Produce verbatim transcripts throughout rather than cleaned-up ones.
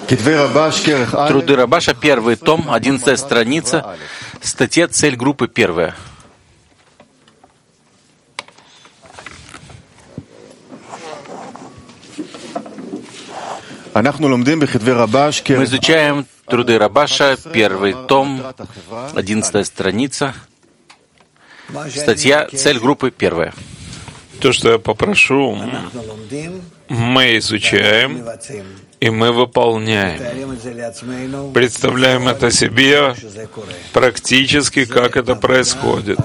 Труды Рабаша, первый том, одиннадцатая страница, статья «Цель группы первая». Мы изучаем труды Рабаша, первый том, одиннадцатая страница, статья «Цель группы первая». То, что я попрошу, мы изучаем и мы выполняем. Представляем это себе практически, как это происходит.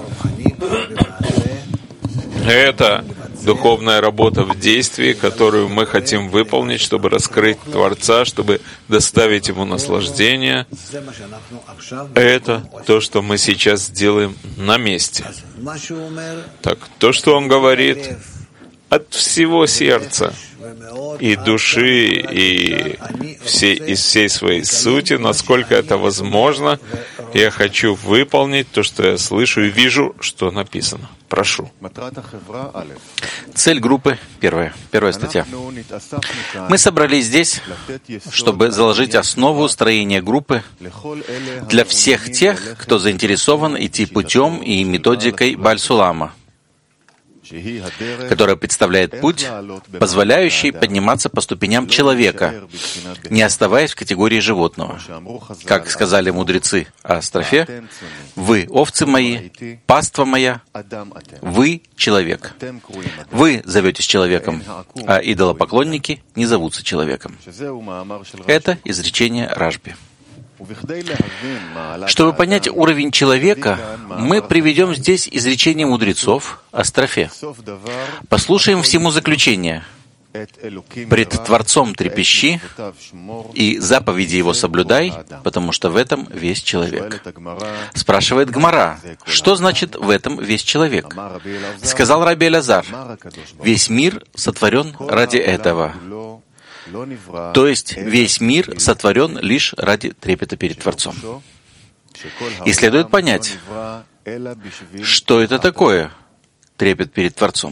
Это духовная работа в действии, которую мы хотим выполнить, чтобы раскрыть Творца, чтобы доставить Ему наслаждение. Это то, что мы сейчас делаем на месте. Так, то, что Он говорит от всего сердца и души, и всей, из всей своей сути, насколько это возможно, я хочу выполнить то, что я слышу и вижу, что написано. Прошу. Цель группы первая, первая статья. Мы собрались здесь, чтобы заложить основу строения группы для всех тех, кто заинтересован идти путем и методикой Бааль-Сулама, которая представляет путь, позволяющий подниматься по ступеням человека, не оставаясь в категории животного. Как сказали мудрецы о Астрофе, «Вы, овцы мои, паства моя, вы — человек. Вы зоветесь человеком, а идолопоклонники не зовутся человеком». Это изречение Рашби. Чтобы понять уровень человека, мы приведем здесь изречение мудрецов о Астрофе. Послушаем всему заключение. «Пред Творцом трепещи, и заповеди Его соблюдай, потому что в этом весь человек». Спрашивает Гмара, что значит «в этом весь человек»? Сказал Раби Элазар, «Весь мир сотворен ради этого». То есть весь мир сотворен лишь ради трепета перед Творцом. И следует понять, что это такое трепет перед Творцом.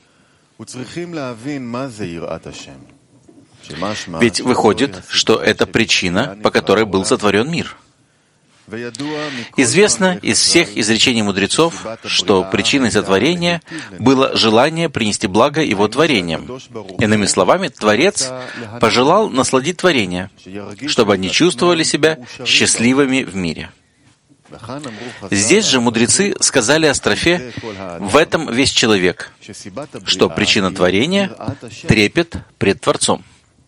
Ведь выходит, что это причина, по которой был сотворен мир. Известно из всех изречений мудрецов, что причиной сотворения было желание принести благо Его творениям. Иными словами, Творец пожелал насладить творение, чтобы они чувствовали себя счастливыми в мире. Здесь же мудрецы сказали о Астрофе «в этом весь человек», что причина творения — трепет пред Творцом.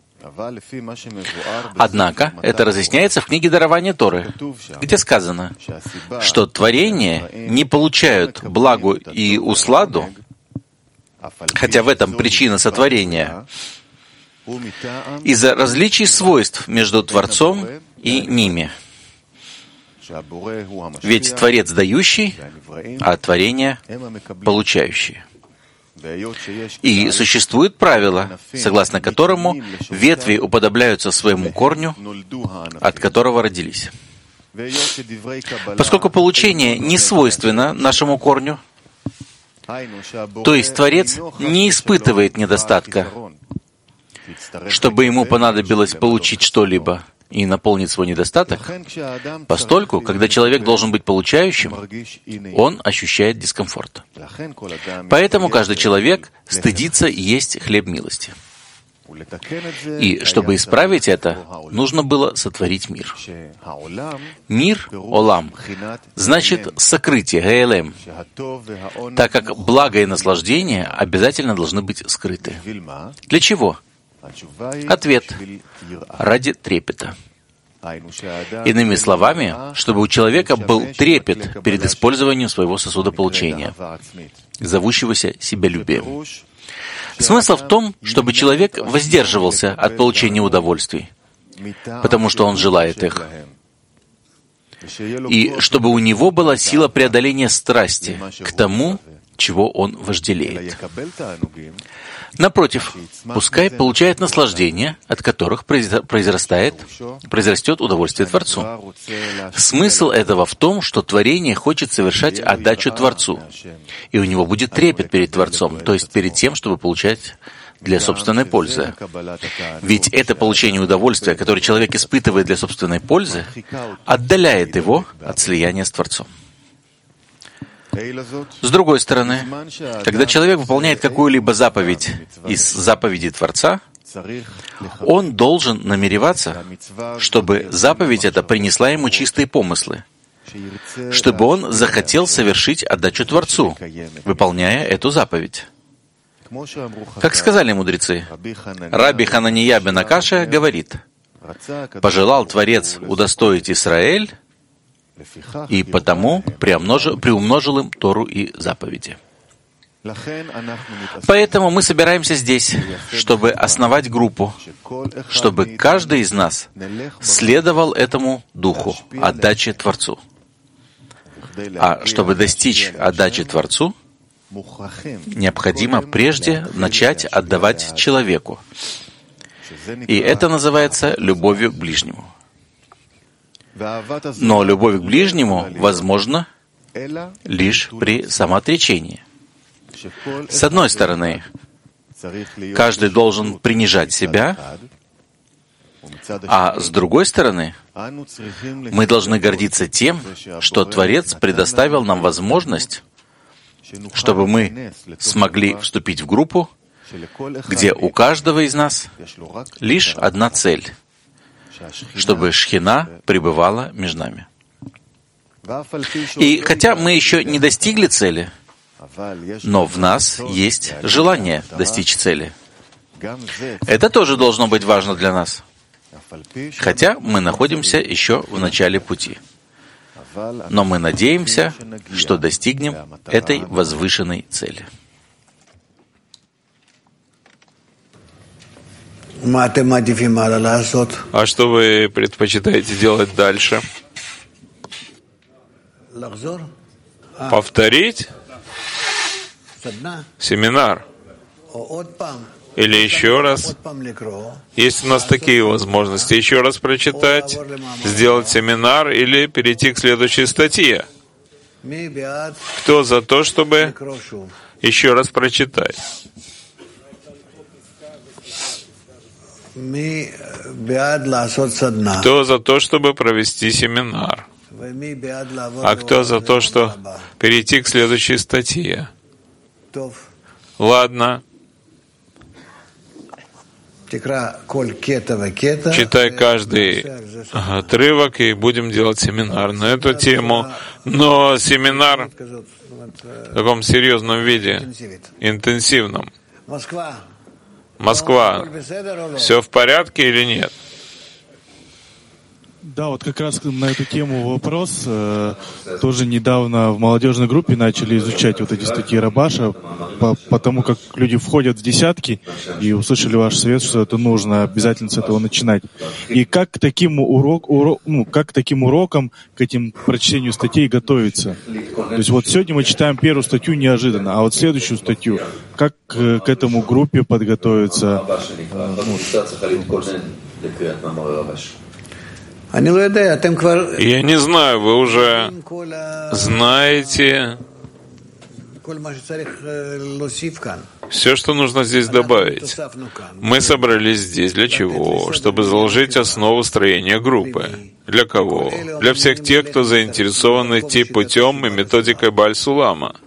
Однако это разъясняется в книге Дарования Торы, где сказано, что творения не получают благу и усладу, хотя в этом причина сотворения, из-за различий свойств между Творцом и ними. Ведь Творец дающий, а творение получающие. И существует правило, согласно которому ветви уподобляются своему корню, от которого родились. Поскольку получение не свойственно нашему корню, то есть Творец не испытывает недостатка, чтобы ему понадобилось получить что-либо и наполнить свой недостаток, постольку, когда человек должен быть получающим, он ощущает дискомфорт. Поэтому каждый человек стыдится есть хлеб милости. И чтобы исправить это, нужно было сотворить мир. Мир, олам, значит сокрытие, гаэлем, так как благо и наслаждение обязательно должны быть скрыты. Для чего? Ответ — ради трепета. Иными словами, чтобы у человека был трепет перед использованием своего сосуда получения, зовущегося себялюбием. Смысл в том, чтобы человек воздерживался от получения удовольствий, потому что он желает их, и чтобы у него была сила преодоления страсти к тому, чего он вожделеет. Напротив, пускай получает наслаждение, от которых произрастает, произрастет удовольствие Творцу. Смысл этого в том, что творение хочет совершать отдачу Творцу, и у него будет трепет перед Творцом, то есть перед тем, чтобы получать для собственной пользы. Ведь это получение удовольствия, которое человек испытывает для собственной пользы, отдаляет его от слияния с Творцом. С другой стороны, когда человек выполняет какую-либо заповедь из заповедей Творца, он должен намереваться, чтобы заповедь эта принесла ему чистые помыслы, чтобы он захотел совершить отдачу Творцу, выполняя эту заповедь. Как сказали мудрецы, Раби Ханания бен Акашия говорит: «Пожелал Творец удостоить Исраэль, и потому приумножил, приумножил им Тору и заповеди». Поэтому мы собираемся здесь, чтобы основать группу, чтобы каждый из нас следовал этому духу отдачи Творцу. А чтобы достичь отдачи Творцу, необходимо прежде начать отдавать человеку. И это называется любовью к ближнему. Но любовь к ближнему возможна лишь при самоотречении. С одной стороны, каждый должен принижать себя, а с другой стороны, мы должны гордиться тем, что Творец предоставил нам возможность, чтобы мы смогли вступить в группу, где у каждого из нас лишь одна цель, чтобы Шхина пребывала между нами. И хотя мы еще не достигли цели, но в нас есть желание достичь цели. Это тоже должно быть важно для нас, хотя мы находимся еще в начале пути. Но мы надеемся, что достигнем этой возвышенной цели. А что вы предпочитаете делать дальше? Повторить семинар? Или еще раз? Есть у нас такие возможности. Еще раз прочитать, сделать семинар или перейти к следующей статье. Кто за то, чтобы еще раз прочитать? Кто за то, чтобы провести семинар? А кто за то, что перейти к следующей статье? Ладно. Читай каждый отрывок и будем делать семинар на эту тему. Но семинар в таком серьезном виде, интенсивном. Москва. Все в порядке или нет? Да, вот как раз на эту тему вопрос. Тоже недавно в молодежной группе начали изучать вот эти статьи Рабаша, по, потому как люди входят в десятки и услышали ваш совет, что это нужно обязательно с этого начинать. И как к таким, урок, урок, ну, как к таким урокам, к этим прочтению статей готовиться? То есть вот сегодня мы читаем первую статью неожиданно, а вот следующую статью, как к, к этому группе подготовиться? Ну, Я не знаю, вы уже знаете все, что нужно здесь добавить. Мы собрались здесь для чего? Чтобы заложить основу строения группы. Для кого? Для всех тех, кто заинтересован идти путем и методикой Бааль-Сулама.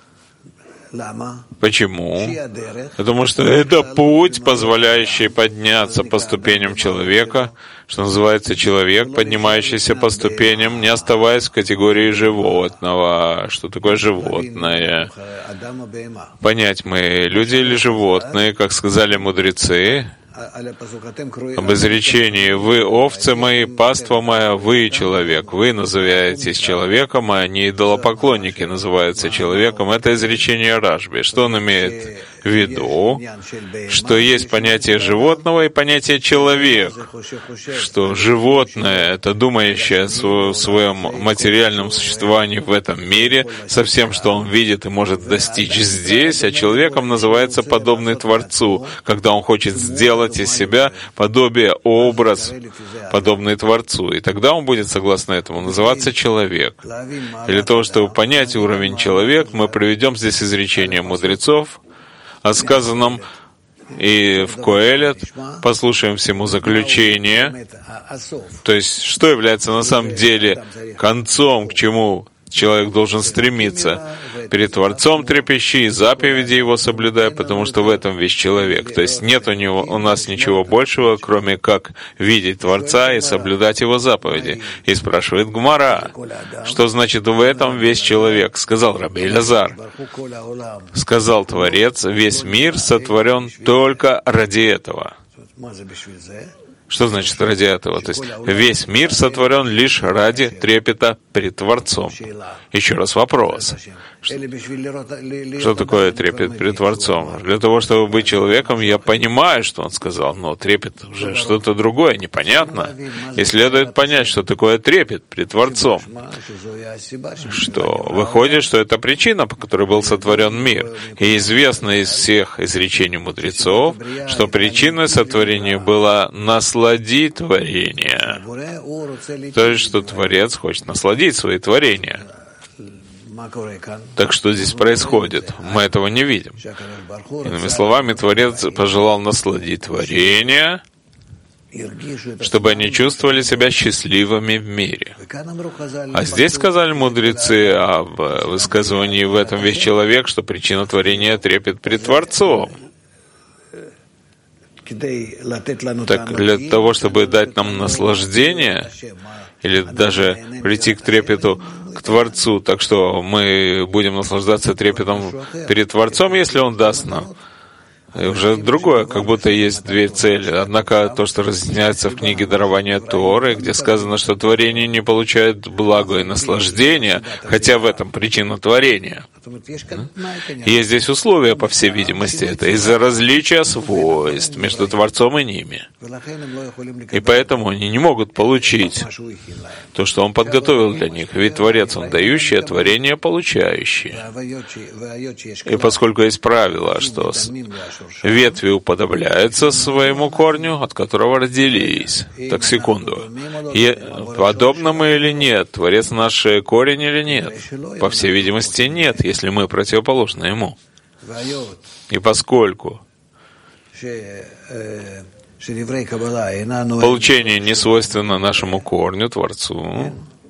Почему? Потому что это путь, позволяющий подняться по ступеням человека, что называется человек, поднимающийся по ступеням, не оставаясь в категории животного. Что такое животное? Понять мы, люди или животные, как сказали мудрецы, об изречении «Вы, овцы мои, паства моя, вы человек». Вы называетесь человеком, а не идолопоклонники называются человеком. Это изречение Рашби. Что он имеет в виду? Что есть понятие животного и понятие человек. Что животное — это думающее о своем материальном существовании в этом мире, со всем, что он видит и может достичь здесь, а человеком называется подобный Творцу, когда он хочет сделать из себя подобие, образ, подобный Творцу. И тогда он будет, согласно этому, называться человек. И для того, чтобы понять уровень человек, мы приведем здесь изречение мудрецов о сказанном И в Коэлет послушаем всему заключение, то есть что является на самом деле концом, к чему человек должен стремиться. Перед Творцом трепещи и заповеди Его соблюдай, потому что в этом весь человек. То есть нет у него, у нас ничего большего, кроме как видеть Творца и соблюдать Его заповеди. И спрашивает Гмара, что значит в этом весь человек? Сказал Раби Элязар. Сказал Творец, весь мир сотворен только ради этого. Что значит ради этого? То есть весь мир сотворен лишь ради трепета перед Творцом. Еще раз вопрос. Что такое трепет перед Творцом? Для того, чтобы быть человеком, я понимаю, что он сказал, но трепет уже что-то другое, непонятно. И следует понять, что такое трепет перед Творцом. Что выходит, что это причина, по которой был сотворен мир. И известно из всех изречений мудрецов, что причиной сотворения было насладить творение. То есть, что Творец хочет насладить свои творения. Так что здесь происходит? Мы этого не видим. Иными словами, Творец пожелал насладить творения, чтобы они чувствовали себя счастливыми в мире. А здесь сказали мудрецы об высказывании в этом весь человек, что причина творения трепет пред Творцом. Так для того, чтобы дать нам наслаждение, или даже прийти к трепету к Творцу, так что мы будем наслаждаться трепетом перед Творцом, если Он даст нам. И уже другое, как будто есть две цели. Однако то, что разъясняется в книге дарования Торы, где сказано, что творение не получает благо и наслаждения, хотя в этом причина творения. Есть здесь условия, по всей видимости, это из-за различия свойств между Творцом и ними. И поэтому они не могут получить то, что Он подготовил для них. Ведь Творец, Он дающий, а творение получающее. И поскольку есть правило, что ветви уподобляются своему корню, от которого родились. Так, секунду. И подобно мы или нет? Творец наш корень или нет? По всей видимости, нет, если мы противоположны ему. И поскольку получение не свойственно нашему корню, Творцу,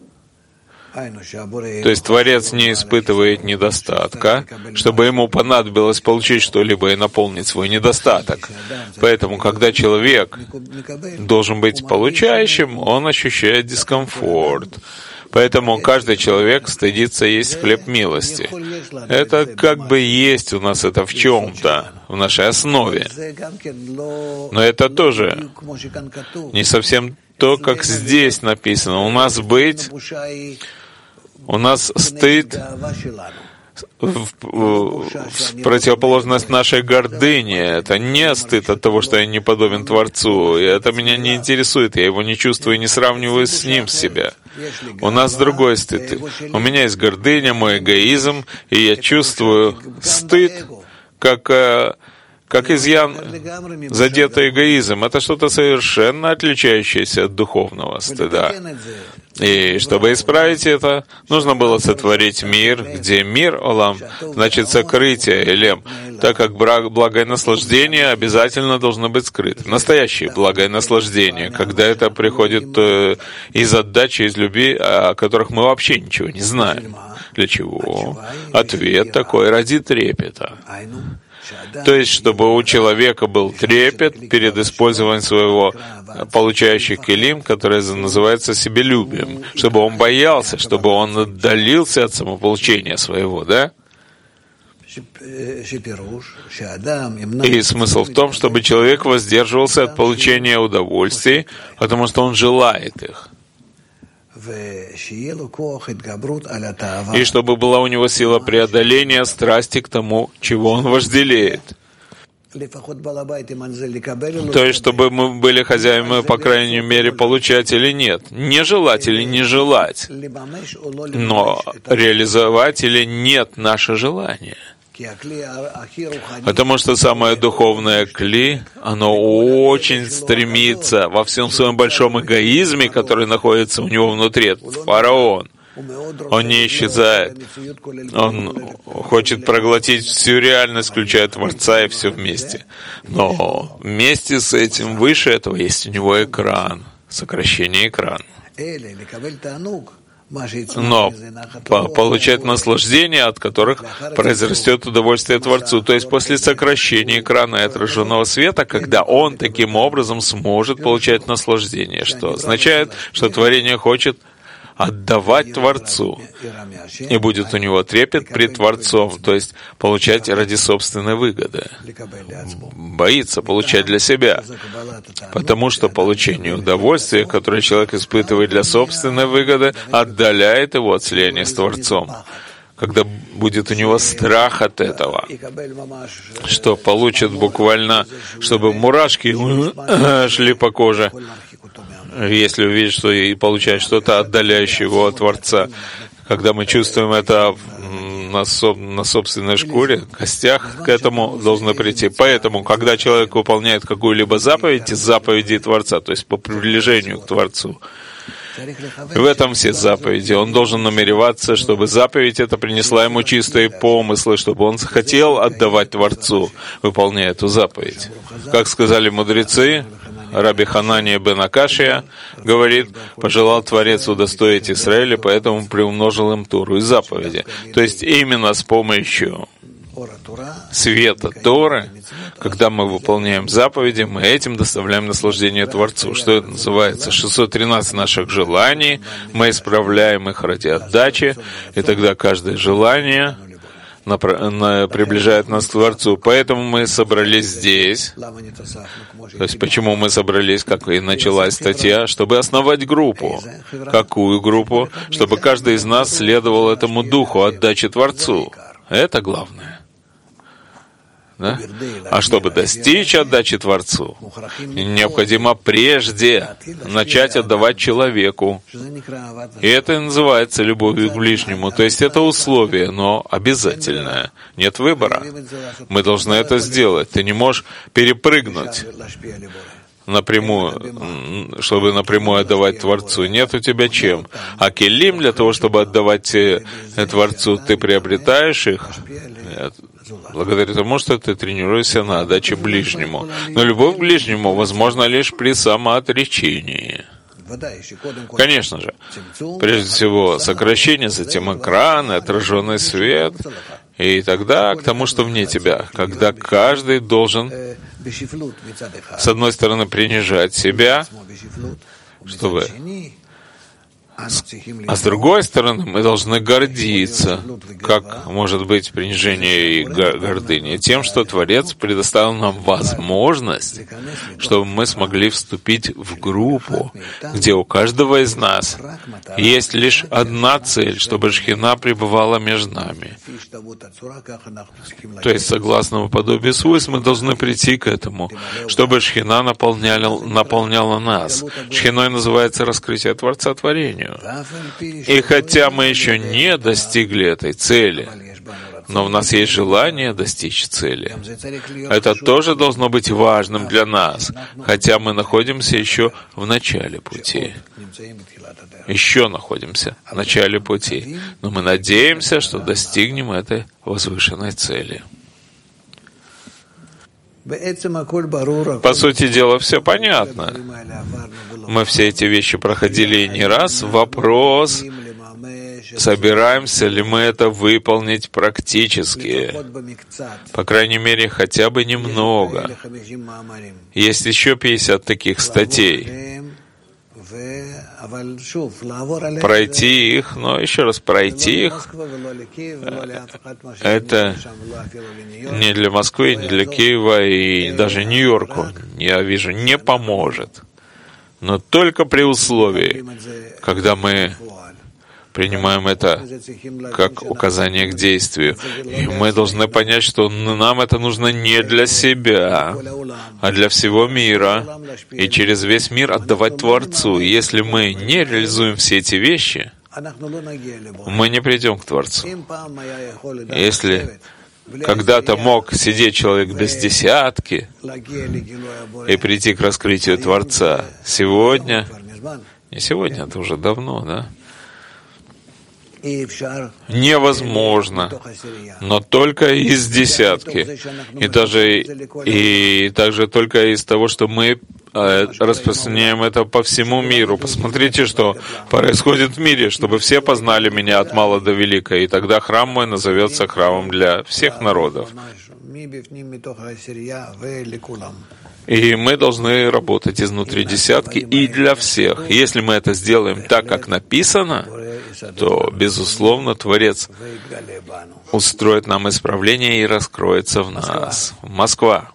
то есть Творец не испытывает недостатка, чтобы ему понадобилось получить что-либо и наполнить свой недостаток. Поэтому, когда человек должен быть получающим, он ощущает дискомфорт. Поэтому каждый человек стыдится есть хлеб милости. Это как бы есть у нас это в чем-то, в нашей основе. Но это тоже не совсем то, как здесь написано. У нас быть, у нас стыд в, в, в противоположность нашей гордыне. Это не стыд от того, что я не подобен Творцу. И это меня не интересует. Я его не чувствую и не сравниваю с ним себя. У нас другой стыд. У меня есть гордыня, мой эгоизм, и я чувствую стыд, как... как изъян, задетый эгоизм. Это что-то совершенно отличающееся от духовного стыда. И чтобы исправить это, нужно было сотворить мир, где мир, олам, значит сокрытие, элем, так как благое наслаждение обязательно должно быть скрыто. Настоящее благое наслаждение, когда это приходит из отдачи, из любви, о которых мы вообще ничего не знаем. Для чего? Ответ такой: ради трепета. То есть, чтобы у человека был трепет перед использованием своего получающих келим, которое называется себелюбием, чтобы он боялся, чтобы он отдалился от самополучения своего, да? И смысл в том, чтобы человек воздерживался от получения удовольствий, потому что он желает их. И чтобы была у него сила преодоления страсти к тому, чего он вожделеет. То есть, чтобы мы были хозяевами, по крайней мере, получать или нет. Не желать или не желать, но реализовать или нет наше желание. Потому что самое духовное кли, оно очень стремится во всем своем большом эгоизме, который находится у него внутри, этот фараон, Он не исчезает. Он хочет проглотить всю реальность, включая Творца и все вместе. Но вместе с этим, выше этого, есть у него экран, сокращение экрана. Но по получать наслаждение, от которых произрастет удовольствие Творцу. То есть после сокращения экрана и отраженного света, когда он таким образом сможет получать наслаждение, что означает, что творение хочет отдавать Творцу, и будет у него трепет пред Творцом, то есть получать ради собственной выгоды. Боится получать для себя, потому что получение удовольствия, которое человек испытывает для собственной выгоды, отдаляет его от слияния с Творцом. Когда будет у него страх от этого, что получит буквально, чтобы мурашки шли по коже, если увидеть, что и получает что-то, отдаляющее его от Творца. Когда мы чувствуем это на, соб, на собственной шкуре, костях, к этому должны прийти. Поэтому, когда человек выполняет какую-либо заповедь из заповедей Творца, то есть по приближению к Творцу, в этом все заповеди. Он должен намереваться, чтобы заповедь эта принесла ему чистые помыслы, чтобы он захотел отдавать Творцу, выполняя эту заповедь. Как сказали мудрецы, Раби Ханания бен Акашия говорит, пожелал Творец удостоить Израиля, поэтому приумножил им Тору и заповеди. То есть именно с помощью света Торы, когда мы выполняем заповеди, мы этим доставляем наслаждение Творцу. Что это называется? шестьсот тринадцать наших желаний, мы исправляем их ради отдачи, и тогда каждое желание приближает нас к Творцу. Поэтому мы собрались здесь. То есть почему мы собрались, как и началась статья, чтобы основать группу. Какую группу? Чтобы каждый из нас следовал этому духу отдачи Творцу. Это главное. Да? А чтобы достичь отдачи Творцу, необходимо прежде начать отдавать человеку. И это называется любовью к ближнему. То есть это условие, но обязательное. Нет выбора. Мы должны это сделать. Ты не можешь перепрыгнуть напрямую, чтобы напрямую отдавать Творцу. Нет у тебя чем. А келим для того, чтобы отдавать Творцу, ты приобретаешь их благодаря тому, что ты тренируешься на отдаче ближнему. Но любовь к ближнему возможна лишь при самоотречении. Конечно же, прежде всего сокращение, затем экран, отраженный свет, и тогда к тому, что вне тебя, когда каждый должен, с одной стороны, принижать себя, чтобы... А с другой стороны, мы должны гордиться, как может быть принижение и гордыня, тем, что Творец предоставил нам возможность, чтобы мы смогли вступить в группу, где у каждого из нас есть лишь одна цель, чтобы Шхина пребывала между нами. То есть, согласно подобию свойств, мы должны прийти к этому, чтобы Шхина наполняла, наполняла нас. Шхиной называется раскрытие Творца творению. И хотя мы еще не достигли этой цели, но у нас есть желание достичь цели. Это тоже должно быть важным для нас, хотя мы находимся еще в начале пути. Еще находимся в начале пути. Но мы надеемся, что достигнем этой возвышенной цели. По сути дела, все понятно. Мы все эти вещи проходили и не раз. Вопрос, собираемся ли мы это выполнить практически. По крайней мере, хотя бы немного. Есть еще пятьдесят таких статей. Пройти их, но еще раз пройти их, это не для Москвы, не для Киева и даже Нью-Йорку, я вижу, не поможет. Но только при условии, когда мы принимаем это как указание к действию. И мы должны понять, что нам это нужно не для себя, а для всего мира. И через весь мир отдавать Творцу. Если мы не реализуем все эти вещи, мы не придем к Творцу. Если когда-то мог сидеть человек без десятки и прийти к раскрытию Творца, сегодня, не сегодня, это уже давно, да? невозможно, но только из десятки. И даже и также только из того, что мы распространяем это по всему миру. Посмотрите, что происходит в мире, чтобы все познали меня от мала до велика, и тогда храм мой назовется храмом для всех народов. И мы должны работать изнутри десятки и для всех. Если мы это сделаем так, как написано, то, безусловно, Творец устроит нам исправление и раскроется в нас. Москва.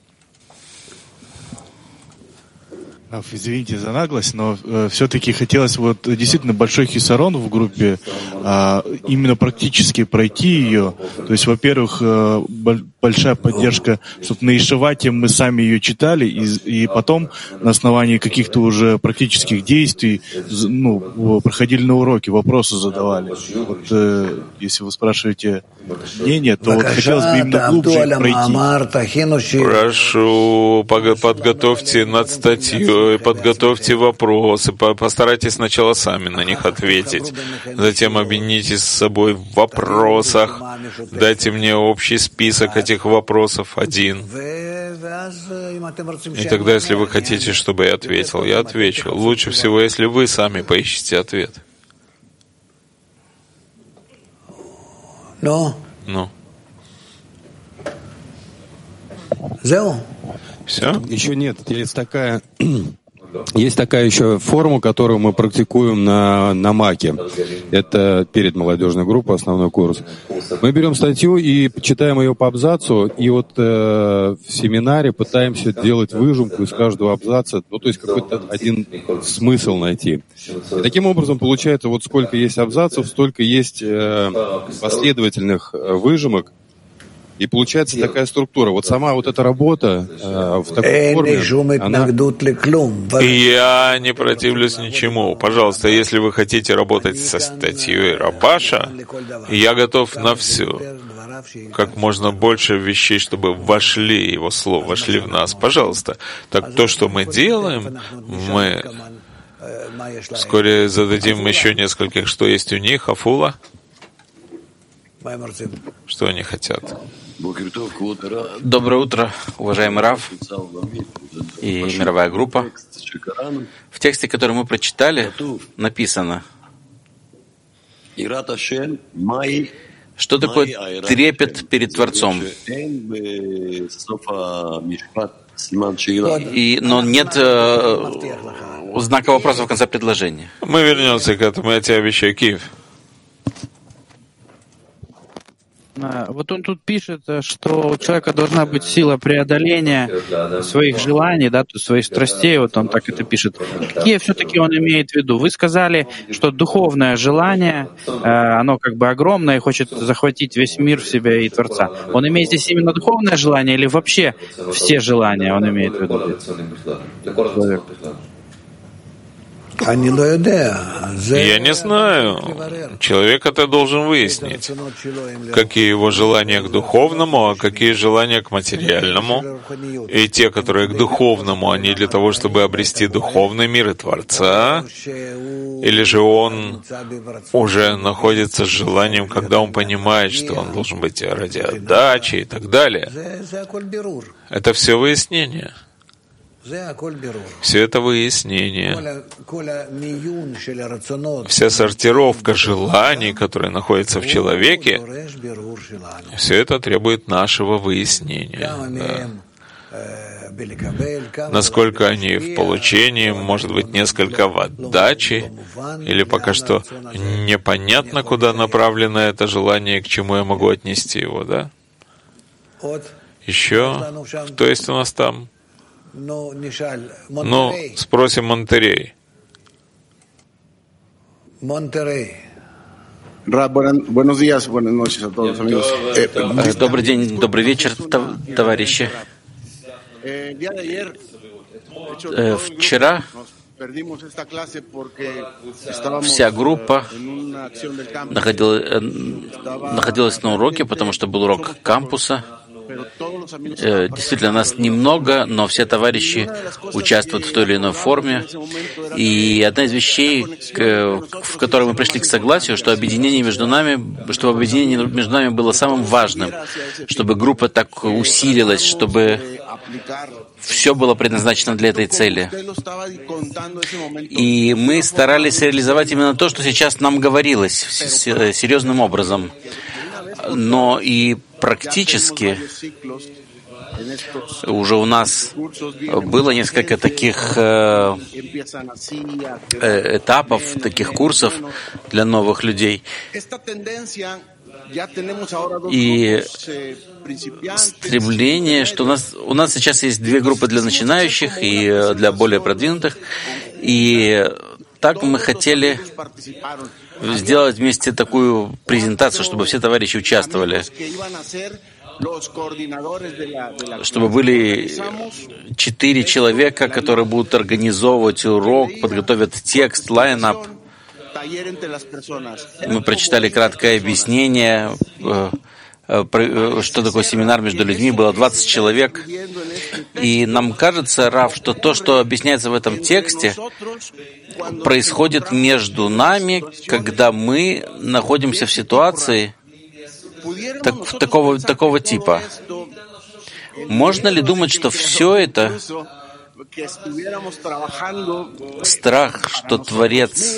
Извините за наглость, но э, все-таки хотелось вот действительно большой хисарон в группе, э, именно практически пройти ее. То есть, во-первых, э, большая поддержка, чтобы на Ишевате мы сами ее читали, и, и потом на основании каких-то уже практических действий ну, проходили на уроки, вопросы задавали. Вот э, если вы спрашиваете мнение, то вот хотелось бы именно глубже пройти. Прошу, подготовьте над статью, подготовьте вопросы, постарайтесь сначала сами на них ответить, затем объединитесь с собой в вопросах, дайте мне общий список этих вопросов, один. И тогда, если вы хотите, чтобы я ответил, я отвечу. Лучше всего, если вы сами поищете ответ. Ну? Ну. Все? Еще нет. Есть такая, есть такая еще форма, которую мы практикуем на, на МАКе. Это перед молодежной группой, основной курс. Мы берем статью и читаем ее по абзацу, и вот э, в семинаре пытаемся делать выжимку из каждого абзаца, ну, то есть какой-то один смысл найти. И таким образом получается, вот сколько есть абзацев, столько есть э, последовательных э, выжимок, и получается такая структура. Вот сама вот эта работа э, в такой форме, она... Я не противлюсь ничему. Пожалуйста, если вы хотите работать со статьей Рабаша, я готов на все. Как можно больше вещей, чтобы вошли его слова, вошли в нас. Пожалуйста. Так то, что мы делаем, мы вскоре зададим еще нескольких, что есть у них. Афула? Что они хотят? Доброе утро, уважаемый Рав и мировая группа. В тексте, который мы прочитали, написано, что такое трепет перед Творцом. И, но нет э, знака вопроса в конце предложения. Мы вернемся к этому, я тебе обещаю, Киев. Вот он тут пишет, что у человека должна быть сила преодоления своих желаний, да, своих страстей, вот он так это пишет. Какие все-таки он имеет в виду? Вы сказали, что духовное желание, оно как бы огромное и хочет захватить весь мир в себя и Творца. Он имеет здесь именно духовное желание или вообще все желания он имеет в виду? Я не знаю. Человек это должен выяснить. Какие его желания к духовному, а какие желания к материальному. И те, которые к духовному, они для того, чтобы обрести духовный мир и Творца. Или же он уже находится с желанием, когда он понимает, что он должен быть ради отдачи и так далее. Это все выяснение. Все это выяснение, вся сортировка желаний, которые находятся в человеке, все это требует нашего выяснения. Да. Насколько они в получении, может быть, несколько в отдаче, или пока что непонятно, куда направлено это желание, к чему я могу отнести его, да? Еще, то есть у нас там? Ну, спросим Монтерей. Монтерей. Добрый день, добрый вечер, товарищи. Вчера вся группа находилась, находилась на уроке, потому что был урок кампуса. Э, действительно, нас немного, но все товарищи участвуют в той или иной форме. И одна из вещей, к, в которой мы пришли к согласию, что объединение между нами, чтобы объединение между нами было самым важным, чтобы группа так усилилась, чтобы все было предназначено для этой цели. И мы старались реализовать именно то, что сейчас нам говорилось, серьезным образом. Но и практически уже у нас было несколько таких э, этапов, таких курсов для новых людей. И стремление, что у нас, у нас сейчас есть две группы для начинающих и для более продвинутых. И так мы хотели сделать вместе такую презентацию, чтобы все товарищи участвовали, чтобы были четыре человека, которые будут организовывать урок, подготовят текст, лайнап. Мы прочитали краткое объяснение, что такое семинар между людьми, было двадцать человек. И нам кажется, Рав, что то, что объясняется в этом тексте, происходит между нами, когда мы находимся в ситуации так, такого, такого типа. Можно ли думать, что все это страх, что Творец,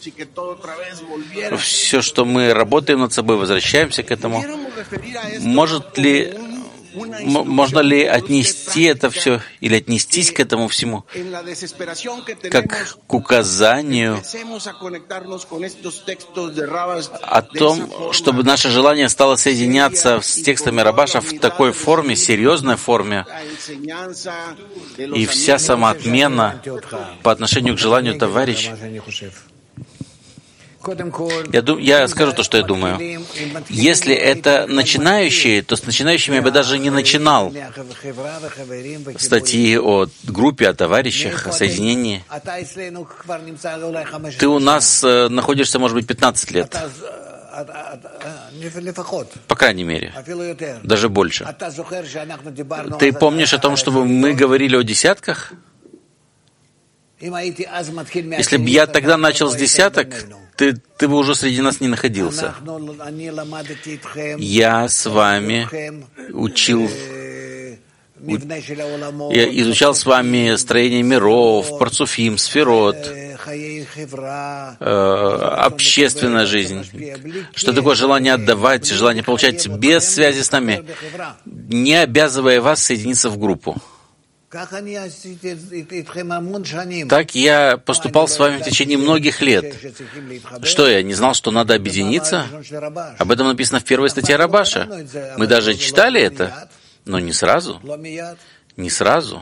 все, что мы работаем над собой, возвращаемся к этому, может ли, можно ли отнести это все или отнестись к этому всему как к указанию о том, чтобы наше желание стало соединяться с текстами Рабаша в такой форме, серьезной форме, и вся самоотмена по отношению к желанию товарища? Я, дум, я скажу то, что я думаю. Если это начинающие, то с начинающими я бы даже не начинал статьи о группе, о товарищах, о соединении. Ты у нас э, находишься, может быть, пятнадцать лет. По крайней мере. Даже больше. Ты помнишь о том, чтобы мы говорили о десятках? Если бы я тогда начал с десяток, ты, ты бы уже среди нас не находился. Я с вами учил, я изучал с вами строение миров, парцуфим, сферот, э, общественная жизнь. Что такое желание отдавать, желание получать без связи с нами, не обязывая вас соединиться в группу. Так я поступал с вами в течение многих лет. Что, я не знал, что надо объединиться? Об этом написано в первой статье Рабаша. Мы даже читали это, но не сразу. Не сразу.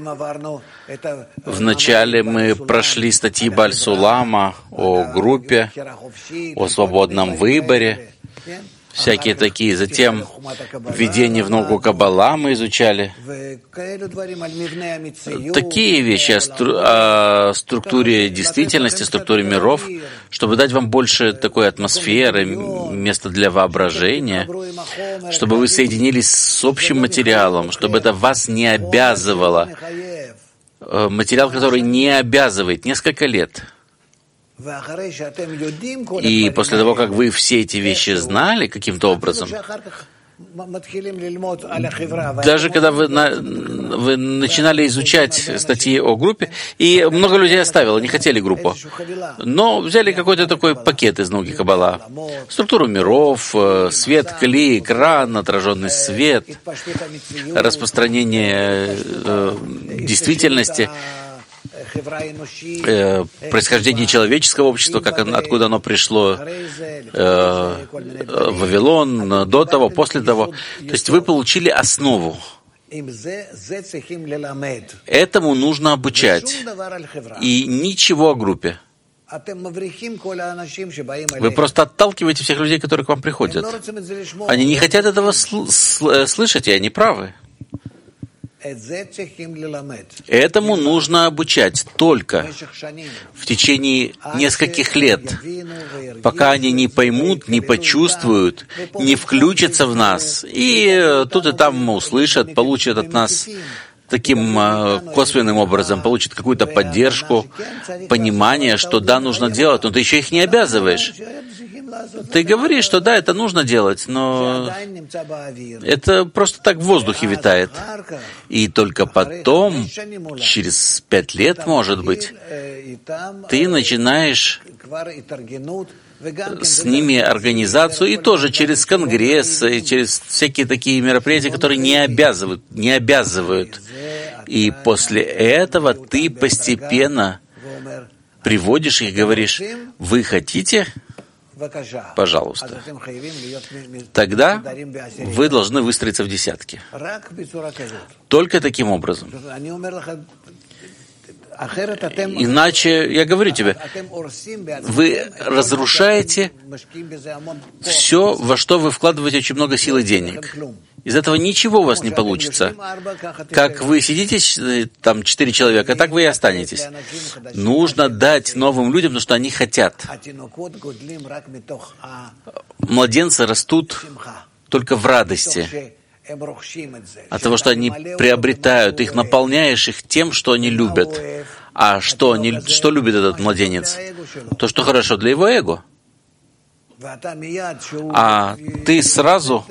Вначале мы прошли статьи Баль-Сулама о группе, о свободном выборе, всякие такие. Затем введение в науку Каббала мы изучали. Такие вещи о, стру- о структуре действительности, структуре миров, чтобы дать вам больше такой атмосферы, места для воображения, чтобы вы соединились с общим материалом, чтобы это вас не обязывало. Материал, который не обязывает несколько лет. И после того, как вы все эти вещи знали каким-то образом, даже когда вы, на, вы начинали изучать статьи о группе, и много людей оставило, не хотели группу, но взяли какой-то такой пакет из науки Каббала. Структуру миров, свет, кли, экран, отраженный свет, распространение э, действительности, Э, происхождение человеческого общества, как оно, откуда оно пришло, э, Вавилон, до того, после того. То есть вы получили основу. Этому нужно обучать. И ничего о группе. Вы просто отталкиваете всех людей, которые к вам приходят. Они не хотят этого сл- сл- слышать, и они правы. Этому нужно обучать только в течение нескольких лет, пока они не поймут, не почувствуют, не включатся в нас, и тут и там услышат, получат от нас таким косвенным образом, получат какую-то поддержку, понимание, что да, нужно делать, но ты еще их не обязываешь. Ты говоришь, что да, это нужно делать, но это просто так в воздухе витает. И только потом, через пять лет, может быть, ты начинаешь с ними организацию, и тоже через конгресс, и через всякие такие мероприятия, которые не обязывают, не обязывают. И после этого ты постепенно приводишь их и говоришь: вы хотите? Пожалуйста. Тогда вы должны выстроиться в десятки. Только таким образом. Иначе, я говорю тебе, вы разрушаете все, во что вы вкладываете очень много сил и денег. Из этого ничего у вас не получится. Как вы сидите, там, четыре человека, так вы и останетесь. Нужно дать новым людям, потому что они хотят. Младенцы растут только в радости от того, что они приобретают, их наполняешь их тем, что они любят. А что, они, что любит этот младенец? То, что хорошо для его эго. А ты сразу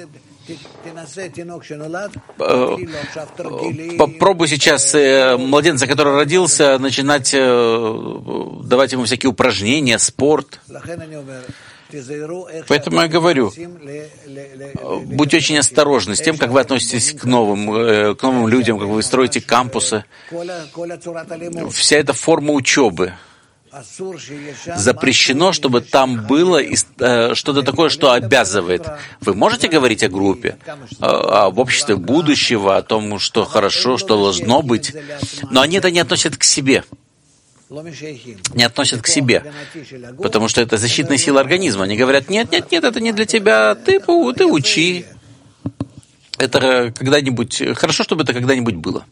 попробуй сейчас младенца, который родился, начинать давать ему всякие упражнения, спорт. Поэтому я говорю, будьте очень осторожны с тем, как вы относитесь к новым, к новым людям, как вы строите кампусы. Вся эта форма учебы. Запрещено, чтобы там было что-то такое, что обязывает. Вы можете говорить о группе, об обществе будущего, о том, что хорошо, что должно быть, но они это не относят к себе. Не относят к себе, потому что это защитная сила организма. Они говорят: нет, нет, нет, это не для тебя, ты, ты учи. Это когда-нибудь, хорошо, чтобы это когда-нибудь было.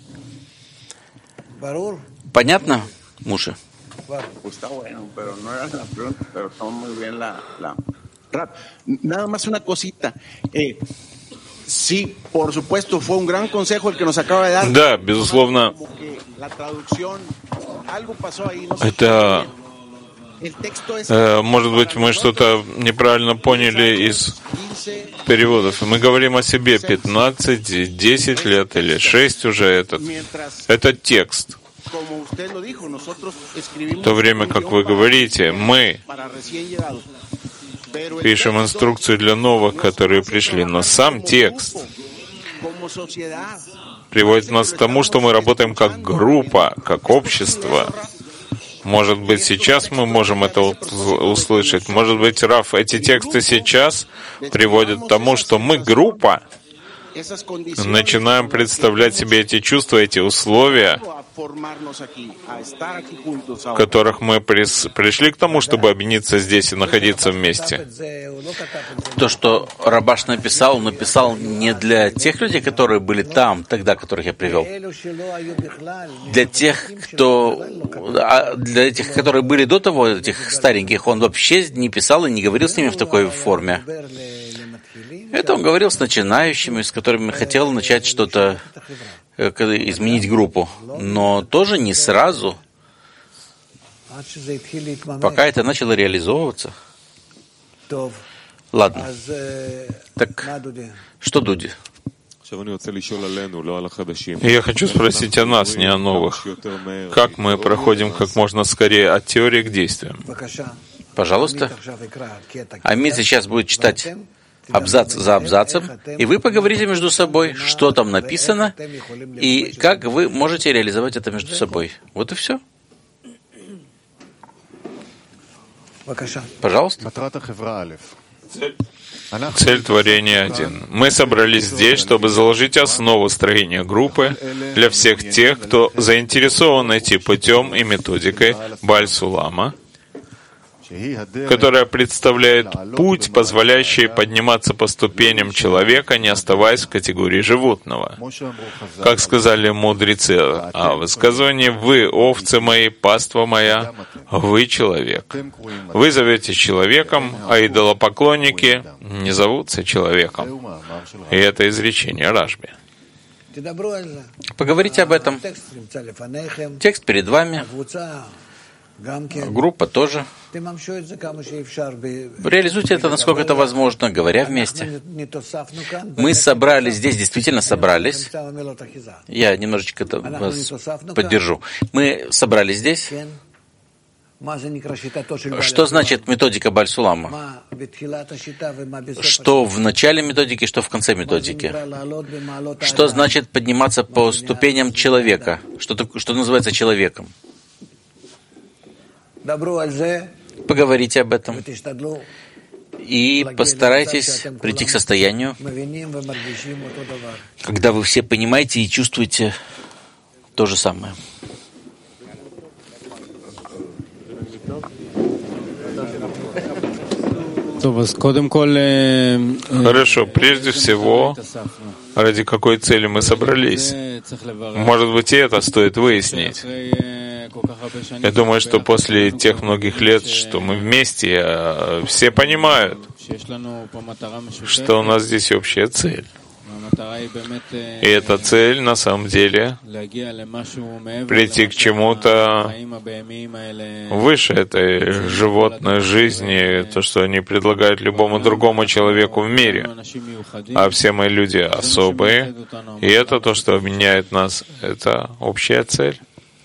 Понятно, Муше? Да, безусловно, это, э, может быть, мы что-то неправильно поняли из переводов. Мы говорим о себе пятнадцать, десять лет или шесть уже этот. Это текст. В то время, как вы говорите, мы пишем инструкцию для новых, которые пришли, но сам текст приводит нас к тому, что мы работаем как группа, как общество. Может быть, сейчас мы можем это услышать. Может быть, Раф, эти тексты сейчас приводят к тому, что мы группа, начинаем представлять себе эти чувства, эти условия, в которых мы прис, пришли к тому, чтобы объединиться здесь и находиться вместе. То, что Рабаш написал, он написал не для тех людей, которые были там, тогда, которых я привел. Для тех, кто... Для этих, которые были до того, этих стареньких, он вообще не писал и не говорил с ними в такой форме. Это он говорил с начинающими, с которыми хотел начать что-то, изменить группу. Но тоже не сразу, пока это начало реализовываться. Ладно. Так, что, Дуди? Я хочу спросить о нас, не о новых. Как мы проходим как можно скорее от теории к действиям? Пожалуйста. Амид сейчас будет читать абзац за абзацем, и вы поговорите между собой, что там написано, и как вы можете реализовать это между собой. Вот и все. Пожалуйста. Цель творения один. Мы собрались здесь, чтобы заложить основу строения группы для всех тех, кто заинтересован идти путем и методикой Бааль Сулама, которая представляет путь, позволяющий подниматься по ступеням человека, не оставаясь в категории животного. Как сказали мудрецы о высказывании: «Вы, овцы мои, паства моя, вы человек». Вы зоветесь человеком, а идолопоклонники не зовутся человеком. И это изречение Рашби. Поговорите об этом. Текст перед вами. Группа тоже. Реализуйте это, насколько это возможно, говоря вместе. Мы собрались здесь, действительно собрались. Я немножечко это вас поддержу. Мы собрались здесь. Что значит методика Бааль-Сулама? Что в начале методики, что в конце методики? Что значит подниматься по ступеням человека? Что, что называется человеком? Поговорите об этом. И постарайтесь прийти к состоянию, когда вы все понимаете и чувствуете то же самое. Хорошо, прежде всего, ради какой цели мы собрались? Может быть, и это стоит выяснить. Я думаю, что после тех многих лет, что мы вместе, все понимают, что у нас здесь общая цель. И эта цель, на самом деле, прийти к чему-то выше этой животной жизни, то, что они предлагают любому другому человеку в мире. А все мы люди особые, и это то, что объединяет нас, это общая цель.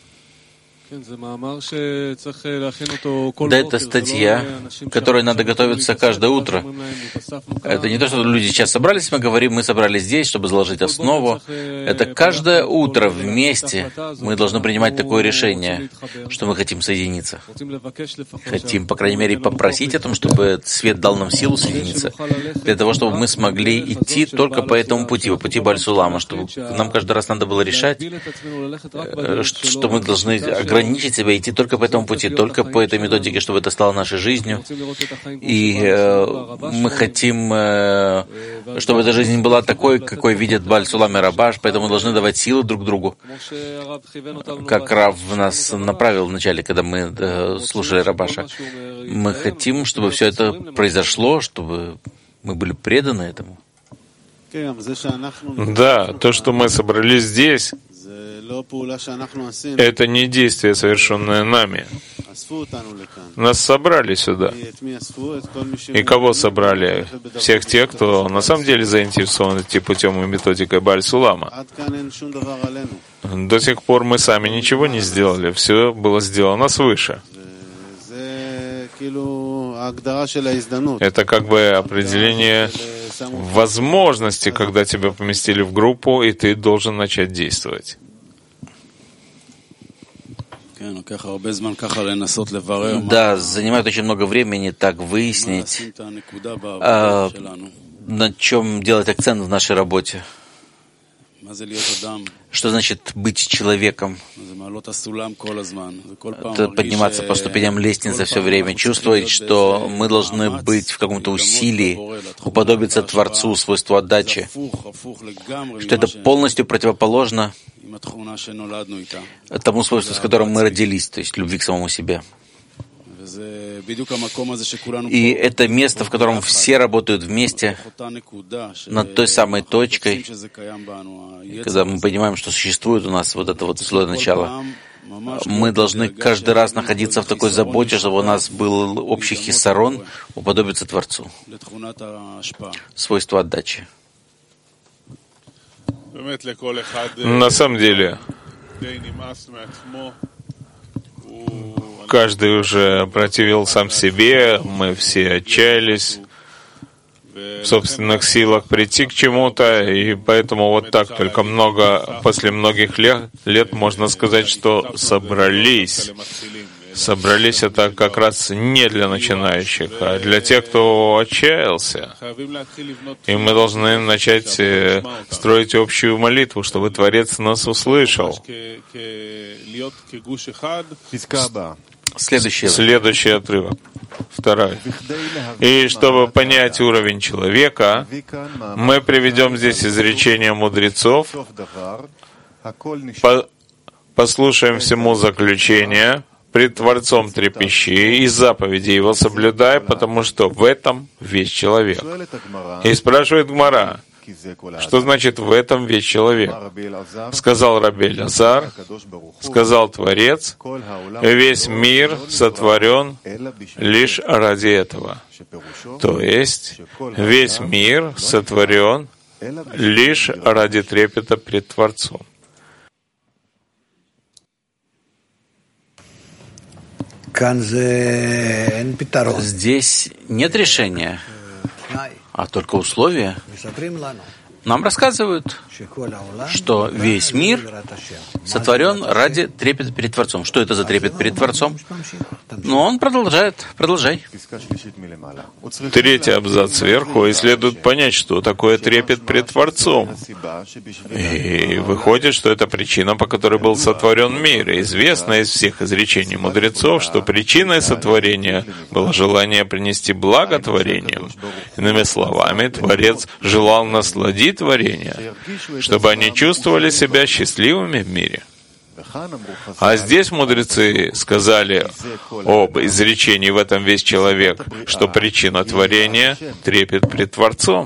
Да, это статья, к которой надо готовиться каждое утро. Это не то, что люди сейчас собрались, мы говорим, мы собрались здесь, чтобы заложить основу. Это каждое утро вместе мы должны принимать такое решение, что мы хотим соединиться. Хотим, по крайней мере, попросить о том, чтобы свет дал нам силу соединиться, для того, чтобы мы смогли идти только по этому пути, по пути Бааль-Сулама, чтобы нам каждый раз надо было решать, что мы должны ограничить ограничить себя, идти только по этому пути, только по этой методике, чтобы это стало нашей жизнью. И э, мы хотим, э, чтобы эта жизнь была такой, какой видят Бааль-Сулам и Рабаш, поэтому мы должны давать силы друг другу. Как Рав нас направил вначале, когда мы э, слушали Рабаша. Мы хотим, чтобы все это произошло, чтобы мы были преданы этому. Да, то, что мы собрались здесь, это не действие, совершенное нами. Нас собрали сюда. И кого собрали? Всех тех, кто на самом деле заинтересован идти путем и методикой Бааль-Сулама. До сих пор мы сами ничего не сделали. Все было сделано свыше. Это как бы определение возможности, когда тебя поместили в группу, и ты должен начать действовать. Да, занимает очень много времени так выяснить, а, на чем делать акцент в нашей работе. Что значит быть человеком? Это подниматься по ступеням лестницы все время, чувствовать, что мы должны быть в каком-то усилии, уподобиться Творцу, свойству отдачи, что это полностью противоположно тому свойству, с которым мы родились, то есть любви к самому себе. И это место, в котором все работают вместе над той самой точкой, когда мы понимаем, что существует у нас вот это вот злое начало. Мы должны каждый раз находиться в такой заботе, чтобы у нас был общий хиссарон, уподобиться Творцу, свойство отдачи. На самом деле, каждый уже противил сам себе, мы все отчаялись в собственных силах прийти к чему-то, и поэтому вот так только много, после многих лет, лет можно сказать, что собрались. Собрались это как раз не для начинающих, а для тех, кто отчаялся. И мы должны начать строить общую молитву, чтобы Творец нас услышал. Следующий, Следующий отрывок. второй. И чтобы понять уровень человека, мы приведем здесь изречение мудрецов, по, послушаем всему заключение, пред Творцом трепещи и заповеди Его соблюдай, потому что в этом весь человек. И спрашивает Гмара, что значит «в этом весь человек»? Сказал Раби Элязар, сказал Творец, весь мир сотворен лишь ради этого. То есть весь мир сотворен лишь ради трепета пред Творцом. Здесь нет решения, а только условия. Нам рассказывают, что весь мир сотворен ради трепета перед Творцом. Что это за трепет перед Творцом? Но он продолжает. Продолжай. Третий абзац сверху, и следует понять, что такое трепет пред Творцом. И выходит, что это причина, по которой был сотворен мир. И известно из всех изречений мудрецов, что причиной сотворения было желание принести благо творениям. Иными словами, Творец желал насладить творения, чтобы они чувствовали себя счастливыми в мире. А здесь мудрецы сказали об изречении «в этом весь человек», что причина творения — трепет пред Творцом.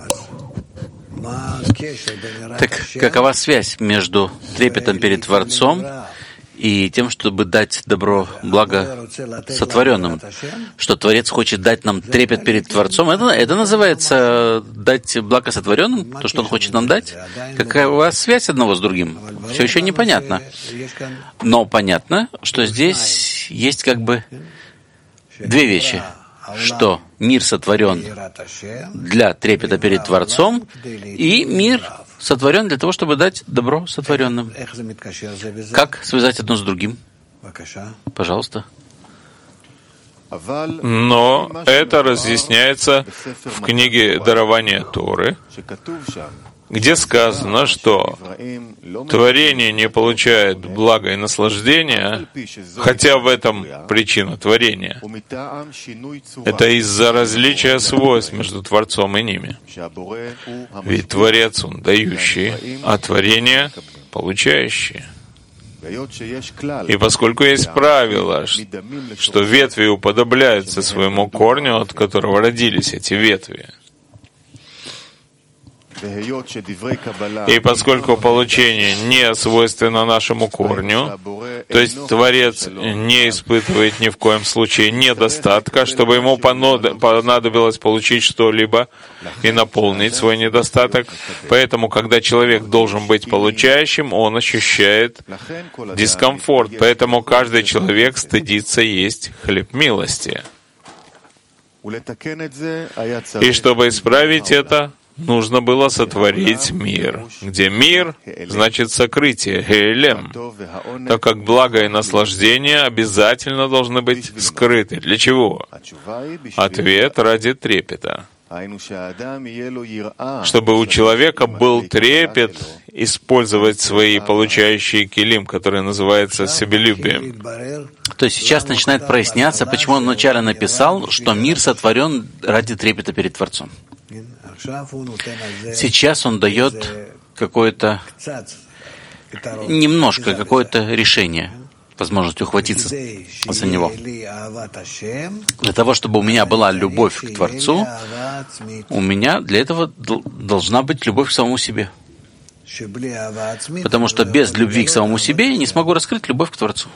Так какова связь между трепетом перед Творцом и тем, чтобы дать добро, благо сотворенным? Что Творец хочет дать нам трепет перед Творцом, это, это называется дать благо сотворенным? То, что Он хочет нам дать? Какова связь одного с другим? Все еще непонятно. Но понятно, что здесь есть как бы две вещи. Что мир сотворен для трепета перед Творцом, и мир сотворен для того, чтобы дать добро сотворенным. Как связать одно с другим? Пожалуйста. Но это разъясняется в книге «Дарование Торы», где сказано, что творение не получает блага и наслаждения, хотя в этом причина творения. Это из-за различия свойств между Творцом и ними. Ведь Творец, Он дающий, а творение — получающее. И поскольку есть правило, что ветви уподобляются своему корню, от которого родились эти ветви, и поскольку получение не свойственно нашему корню, то есть Творец не испытывает ни в коем случае недостатка, чтобы ему понадобилось получить что-либо и наполнить свой недостаток. Поэтому, когда человек должен быть получающим, он ощущает дискомфорт. Поэтому каждый человек стыдится есть хлеб милости. И чтобы исправить это, нужно было сотворить мир, где мир значит сокрытие, гейлем, так как благо и наслаждение обязательно должны быть скрыты. Для чего? Ответ — ради трепета. Чтобы у человека был трепет использовать свои получающие килим, которые называются себелюбием. То есть сейчас начинает проясняться, почему он вначале написал, что мир сотворен ради трепета перед Творцом. Сейчас он дает какое-то, немножко, какое-то решение, возможность ухватиться за него. Для того, чтобы у меня была любовь к Творцу, у меня для этого должна быть любовь к самому себе. Потому что без любви к самому себе я не смогу раскрыть любовь к Творцу.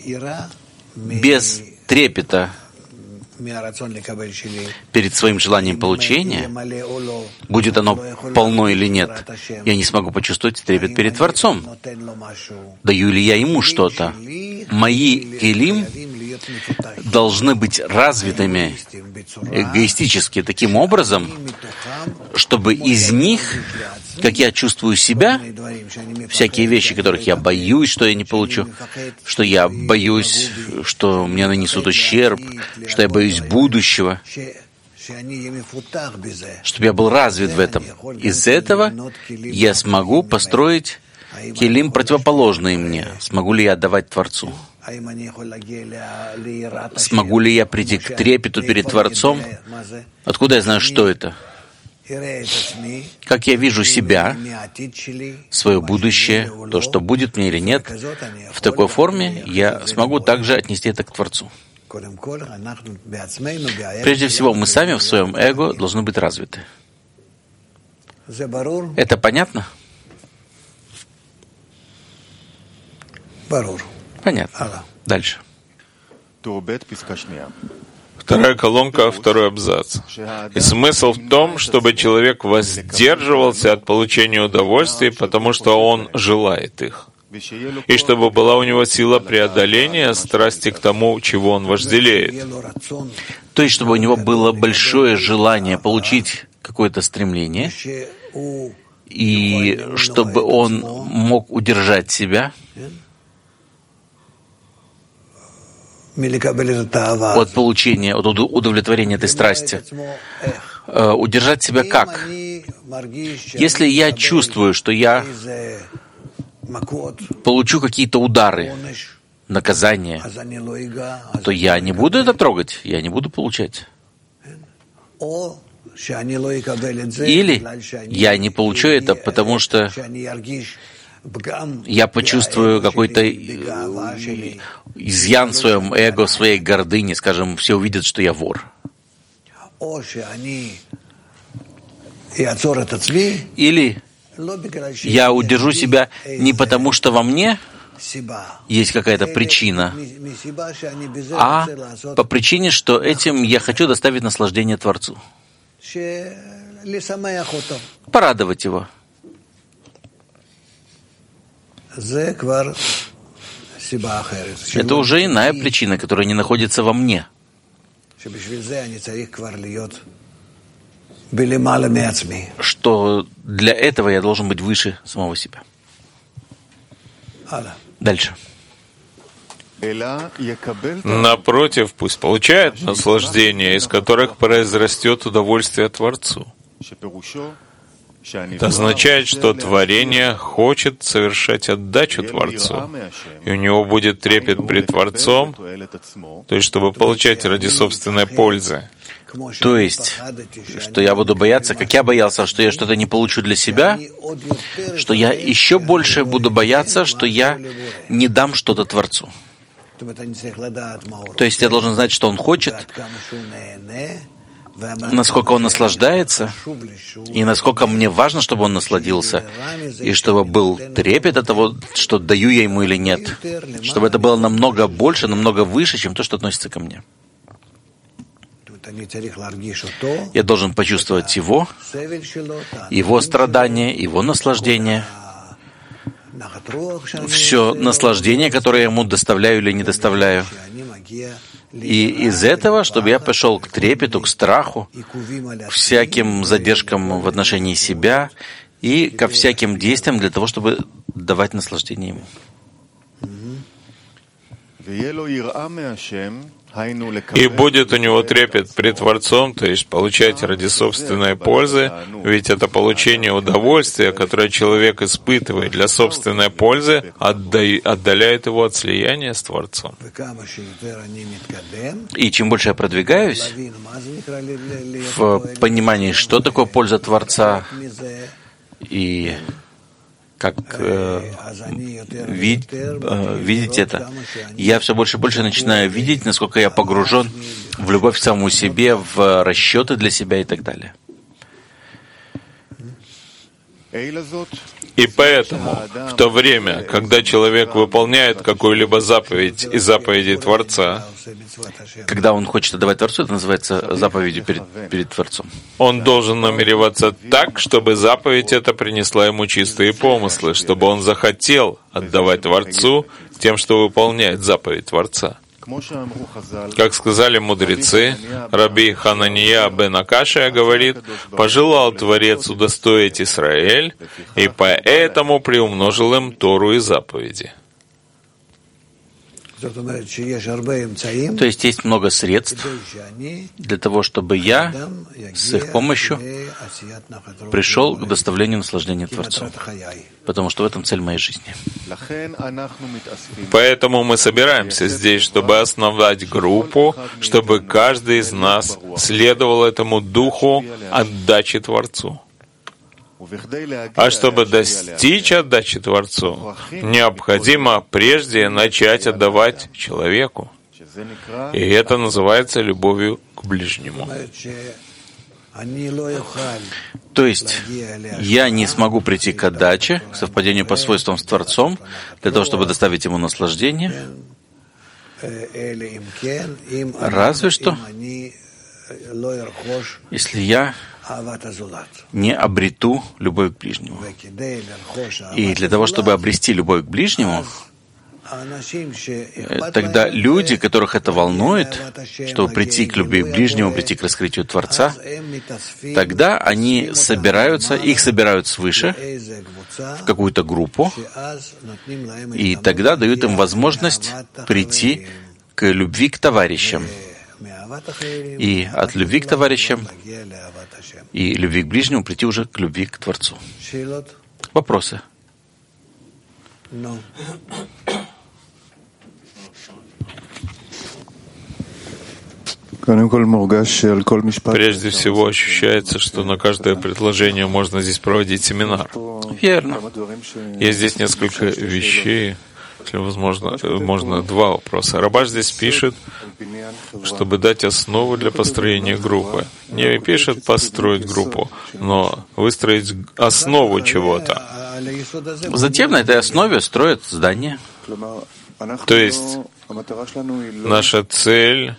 Без трепета перед своим желанием получения, будет оно полно или нет, я не смогу почувствовать трепет перед Творцом. Даю ли я ему что-то? Мои келим должны быть развитыми эгоистически таким образом, чтобы из них, как я чувствую себя, всякие вещи, которых я боюсь, что я не получу, что я боюсь, что мне нанесут ущерб, что я боюсь будущего, чтобы я был развит в этом. Из этого я смогу построить келим, противоположные мне. Смогу ли я отдавать Творцу? Смогу ли я прийти к трепету перед Творцом? Откуда я знаю, что это? Как я вижу себя, свое будущее, то, что будет мне или нет, в такой форме я смогу также отнести это к Творцу. Прежде всего, мы сами в своем эго должны быть развиты. Это понятно? Понятно. Дальше. Вторая колонка, второй абзац. И смысл в том, чтобы человек воздерживался от получения удовольствий, потому что он желает их. И чтобы была у него сила преодоления страсти к тому, чего он вожделеет. То есть, чтобы у него было большое желание получить какое-то стремление, и чтобы он мог удержать себя от получения, от удовлетворения этой страсти. Удержать себя как? Если я чувствую, что я получу какие-то удары, наказания, то я не буду это трогать, я не буду получать. Или я не получу это, потому что я почувствую какой-то изъян в своем эго, в своей гордыне, скажем, все увидят, что я вор. Или я удержу себя не потому, что во мне есть какая-то причина, а по причине, что этим я хочу доставить наслаждение Творцу. Порадовать его. Это уже иная причина, которая не находится во мне. Что для этого я должен быть выше самого себя. Дальше. Напротив, пусть получает наслаждение, из которых произрастет удовольствие Творцу. Это означает, что творение хочет совершать отдачу Творцу, и у него будет трепет пред Творцом, то есть чтобы получать ради собственной пользы. То есть, что я буду бояться, как я боялся, что я что-то не получу для себя, что я еще больше буду бояться, что я не дам что-то Творцу. То есть я должен знать, что Он хочет, насколько Он наслаждается, и насколько мне важно, чтобы Он насладился, и чтобы был трепет от того, что даю я Ему или нет, чтобы это было намного больше, намного выше, чем то, что относится ко мне. Я должен почувствовать Его, Его страдания, Его наслаждение, все наслаждение, которое я Ему доставляю или не доставляю. И из этого, чтобы я пошел к трепету, к страху, к всяким задержкам в отношении себя и ко всяким действиям для того, чтобы давать наслаждение Ему. И будет у него трепет пред Творцом, то есть получать ради собственной пользы, ведь это получение удовольствия, которое человек испытывает для собственной пользы, отдаляет его от слияния с Творцом. И чем больше я продвигаюсь в понимании, что такое польза Творца, и как э, вид, э, видеть это, я все больше и больше начинаю видеть, насколько я погружен в любовь к самому себе, в расчеты для себя и так далее. И поэтому, в то время, когда человек выполняет какую-либо заповедь из заповедей Творца, когда он хочет отдавать Творцу, это называется заповедью перед, перед Творцом. Он должен намереваться так, чтобы заповедь эта принесла ему чистые помыслы, чтобы он захотел отдавать Творцу тем, что выполняет заповедь Творца. Как сказали мудрецы, Раби Ханания бен Акашия говорит: «Пожелал Творец удостоить Исраэль, и поэтому приумножил им Тору и заповеди». То есть есть много средств для того, чтобы я с их помощью пришел к доставлению наслаждения Творцу, потому что в этом цель моей жизни. Поэтому мы собираемся здесь, чтобы основать группу, чтобы каждый из нас следовал этому духу отдачи Творцу. А чтобы достичь отдачи Творцу, необходимо прежде начать отдавать человеку. И это называется любовью к ближнему. То есть я не смогу прийти к отдаче, к совпадению по свойствам с Творцом, для того, чтобы доставить ему наслаждение, разве что, если я не обрету любовь к ближнему. И для того, чтобы обрести любовь к ближнему, тогда люди, которых это волнует, чтобы прийти к любви к ближнему, прийти к раскрытию Творца, тогда они собираются, их собирают свыше в какую-то группу, и тогда дают им возможность прийти к любви к товарищам. И от любви к товарищам и любви к ближнему прийти уже к любви к Творцу. Вопросы? Прежде всего ощущается, что на каждое предложение можно здесь проводить семинар. Верно. Есть здесь несколько вещей. Если возможно, можно два вопроса. Рабаш здесь пишет, чтобы дать основу для построения группы. Не пишет построить группу, но выстроить основу чего-то. Затем на этой основе строят здание. То есть наша цель,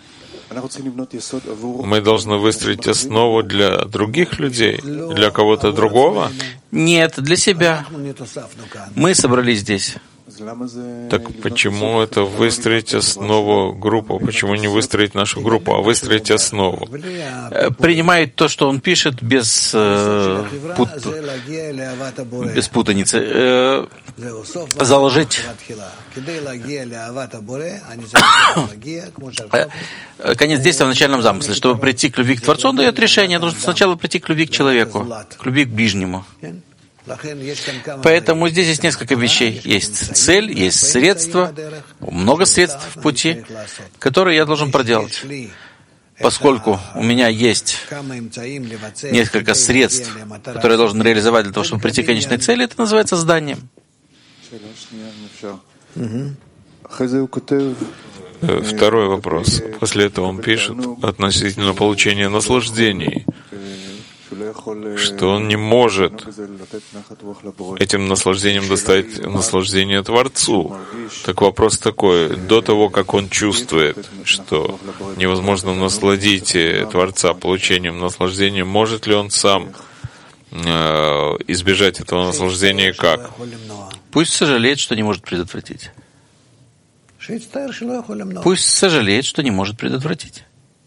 мы должны выстроить основу для других людей, для кого-то другого? Нет, для себя. Мы собрались здесь. Так почему это выстроить основу группы? Почему не выстроить нашу группу, а выстроить основу? Принимает то, что он пишет, без, э, пут... без путаницы. Э, заложить. Конец действия в начальном замысле. Чтобы прийти к любви к Творцу, он дает решение. Нужно сначала прийти к любви к человеку, к любви к ближнему. Поэтому здесь есть несколько вещей. Есть цель, есть средства, много средств в пути, которые я должен проделать. Поскольку у меня есть несколько средств, которые я должен реализовать для того, чтобы прийти к конечной цели, это называется зданием. Второй вопрос. После этого он пишет относительно получения наслаждений, что он не может этим наслаждением доставить наслаждение Творцу. Так вопрос такой, до того, как он чувствует, что невозможно насладить Творца получением наслаждения, может ли он сам э, избежать этого наслаждения и как? Пусть сожалеет, что не может предотвратить. Пусть сожалеет, что не может предотвратить.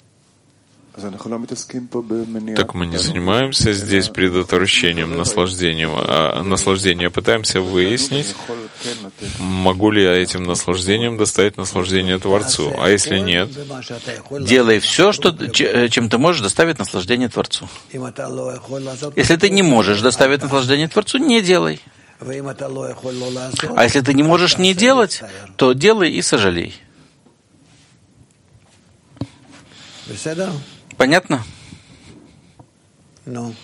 Так мы не занимаемся здесь предотвращением наслаждения, а наслаждения пытаемся выяснить, могу ли я этим наслаждением доставить наслаждение Творцу. А если нет? Делай все, что, чем ты можешь доставить наслаждение Творцу. Если ты не можешь доставить наслаждение Творцу, не делай. А если ты не можешь не делать, то делай и сожалей. Понятно? No.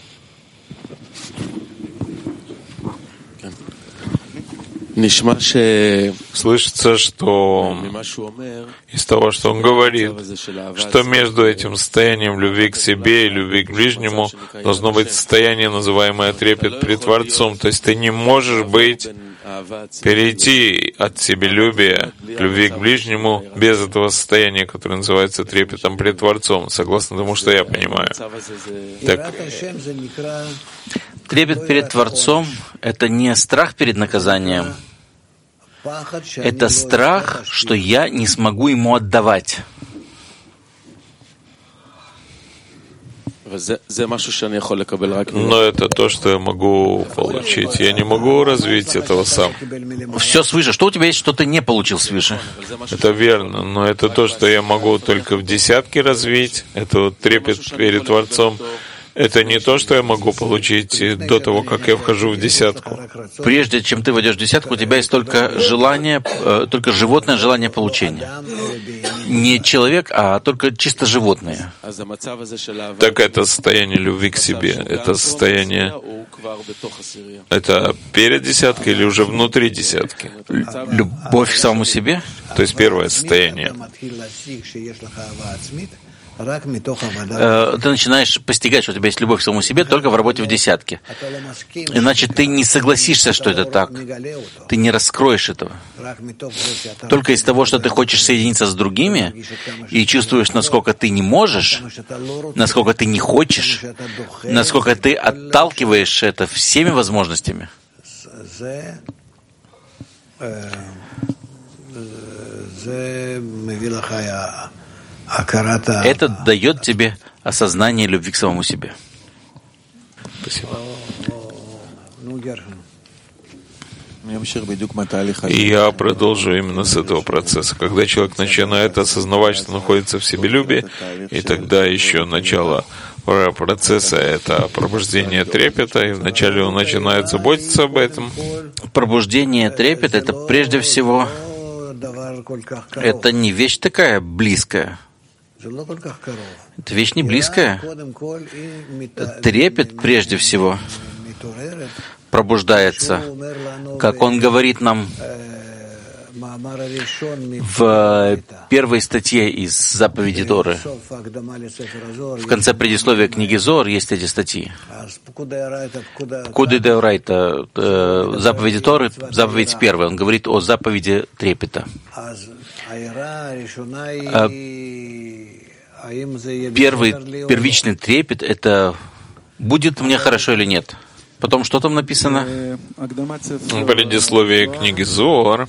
Слышится, что из того, что он говорит, что между этим состоянием любви к себе и любви к ближнему должно быть состояние, называемое трепет пред Творцом. То есть ты не можешь быть, перейти от себелюбия к любви к ближнему без этого состояния, которое называется трепетом пред Творцом, согласно тому, что я понимаю. Так, трепет перед Творцом — это не страх перед наказанием. Это страх, что я не смогу ему отдавать. Но это то, что я могу получить. Я не могу развить этого сам. Все свыше. Что у тебя есть, что ты не получил свыше? Это верно, но это то, что я могу только в десятке развить. Это вот трепет перед Творцом. Это не то, что я могу получить до того, как я вхожу в десятку. Прежде чем ты войдешь в десятку, у тебя есть только желание, э, только животное желание получения. Не человек, а только чисто животное. Так это состояние любви к себе. Это состояние... Это перед десяткой или уже внутри десятки? Любовь к самому себе? То есть первое состояние. Ты начинаешь постигать, что у тебя есть любовь к самому себе только в работе в десятке. Иначе ты не согласишься, что это так. Ты не раскроешь этого. Только из того, что ты хочешь соединиться с другими и чувствуешь, насколько ты не можешь, насколько ты не хочешь, насколько ты отталкиваешь это всеми возможностями. Это дает тебе осознание любви к самому себе. Спасибо. И я продолжу именно с этого процесса. Когда человек начинает осознавать, что находится в себелюбии, и тогда еще начало процесса — это пробуждение трепета, и вначале он начинает заботиться об этом. Пробуждение трепета — это прежде всего, это не вещь такая близкая. Это вещь не близкая. Трепет, прежде всего, пробуждается, как он говорит нам в первой статье из заповеди Торы. В конце предисловия книги Зоар есть эти статьи. Пкуды деорайта, заповеди Торы, заповедь первая. Он говорит о заповеди трепета. Первый, первичный трепет — это будет мне хорошо или нет. Потом, что там написано? В предисловии книги Зоар.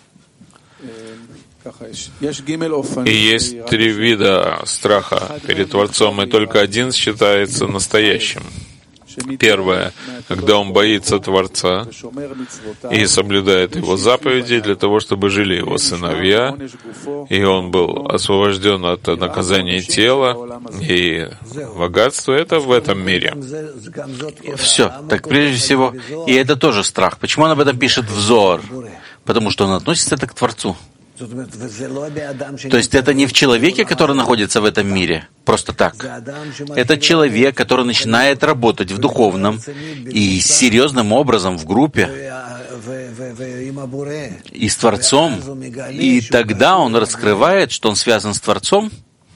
И есть три вида страха перед Творцом, и только один считается настоящим. Первое, когда он боится Творца и соблюдает его заповеди для того, чтобы жили его сыновья, и он был освобожден от наказания тела и богатства. Это в этом мире. Все. Так прежде всего, и это тоже страх. Почему он об этом пишет в Зоар? Потому что он относится это к Творцу. То есть это не в человеке, который находится в этом мире, просто так. Это человек, который начинает работать в духовном и серьезным образом в группе и с Творцом, и тогда он раскрывает, что он связан с Творцом,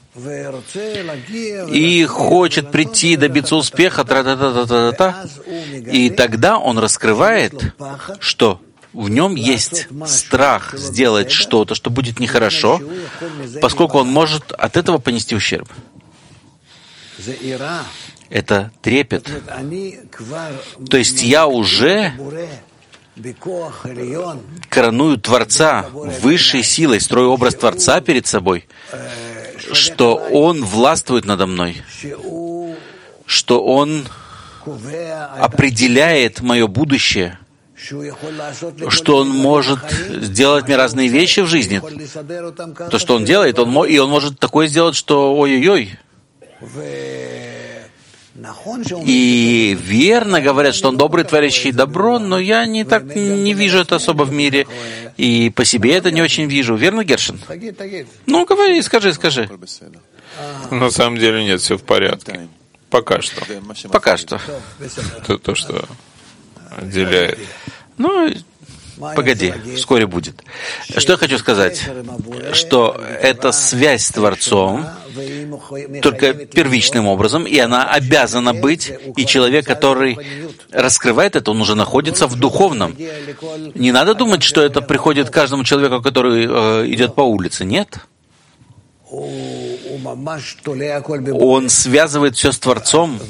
и хочет прийти, добиться успеха, тра-та-та-та-та-та, и тогда он раскрывает, что в нем есть страх сделать что-то, что будет нехорошо, поскольку он может от этого понести ущерб. Это трепет. То есть я уже короную Творца высшей силой, строю образ Творца перед собой, что Он властвует надо мной, что Он определяет мое будущее, что Он может сделать мне разные вещи в жизни. То, что Он делает, он, и Он может такое сделать, что ой-ой-ой. И верно говорят, что Он добрый, творящий добро, но я не так не вижу это особо в мире. И по себе это не очень вижу. Верно, Гершин? Ну, говори, скажи, скажи. На самом деле нет, все в порядке. Пока что. Пока что. Это то, что отделяет. Ну, погоди, вскоре будет. Что я хочу сказать? Что это связь с Творцом, только первичным образом, и она обязана быть, и человек, который раскрывает это, он уже находится в духовном. Не надо думать, что это приходит каждому человеку, который э, идет по улице. Нет. он связывает все с Творцом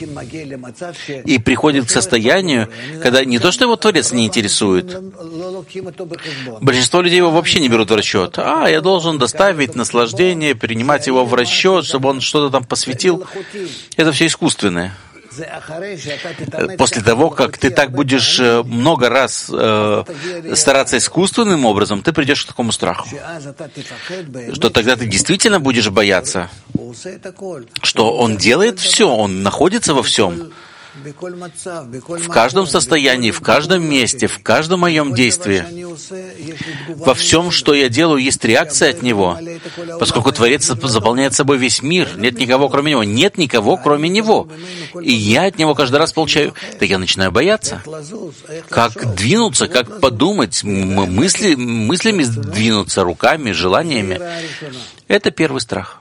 и приходит к состоянию, когда не то, что его Творец не интересует. Большинство людей его вообще не берут в расчет. А, я должен доставить наслаждение, принимать его в расчет, чтобы он что-то там посвятил. Это все искусственное. После того, как ты так будешь много раз э, стараться искусственным образом, ты придешь к такому страху, что тогда ты действительно будешь бояться, что он делает все, он находится во всем, в каждом состоянии, в каждом месте, в каждом моем действии. Во всем, что я делаю, есть реакция от Него, поскольку Творец заполняет собой весь мир. Нет никого, кроме Него. Нет никого, кроме Него. И я от Него каждый раз получаю... Так я начинаю бояться. Как двинуться, как подумать, мысли, мыслями двинуться, руками, желаниями. Это первый страх.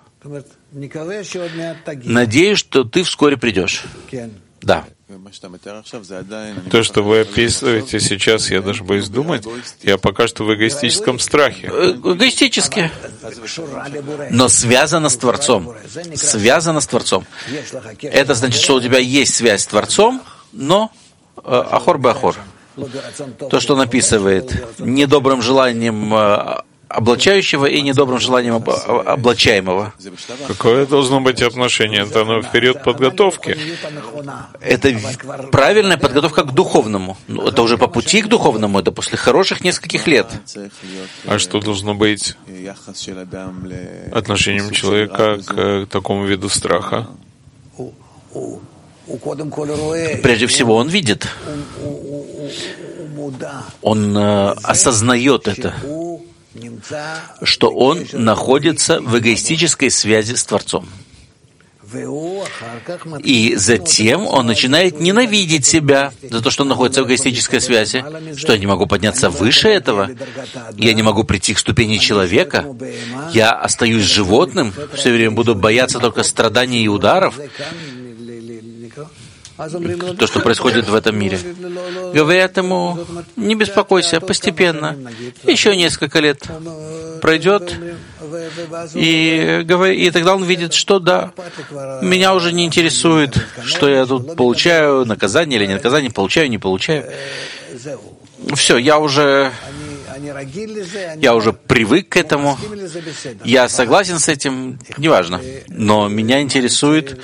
Надеюсь, что ты вскоре придешь. Да. То, что вы описываете сейчас, я даже боюсь думать, я пока что в эгоистическом страхе. Эгоистически. Но связано с Творцом. Связано с Творцом. Это значит, что у тебя есть связь с Творцом, но ахор бы ахор. То, что он описывает недобрым желанием облачающего и недобрым желанием об, облачаемого. Какое должно быть отношение? Это оно в период подготовки? Это правильная подготовка к духовному. Это уже по пути к духовному, это после хороших нескольких лет. А что должно быть отношением человека к такому виду страха? Прежде всего, он видит. Он э, осознает это, что он находится в эгоистической связи с Творцом. И затем он начинает ненавидеть себя за то, что он находится в эгоистической связи, что я не могу подняться выше этого, я не могу прийти к ступени человека, я остаюсь животным, все время буду бояться только страданий и ударов. То, что происходит в этом мире. Говорят ему, не беспокойся, постепенно, еще несколько лет пройдет, и, и тогда он видит, что да, меня уже не интересует, что я тут получаю, наказание или не наказание, получаю, не получаю. Все, я уже... Я уже привык к этому, я согласен с этим, неважно, но меня интересует,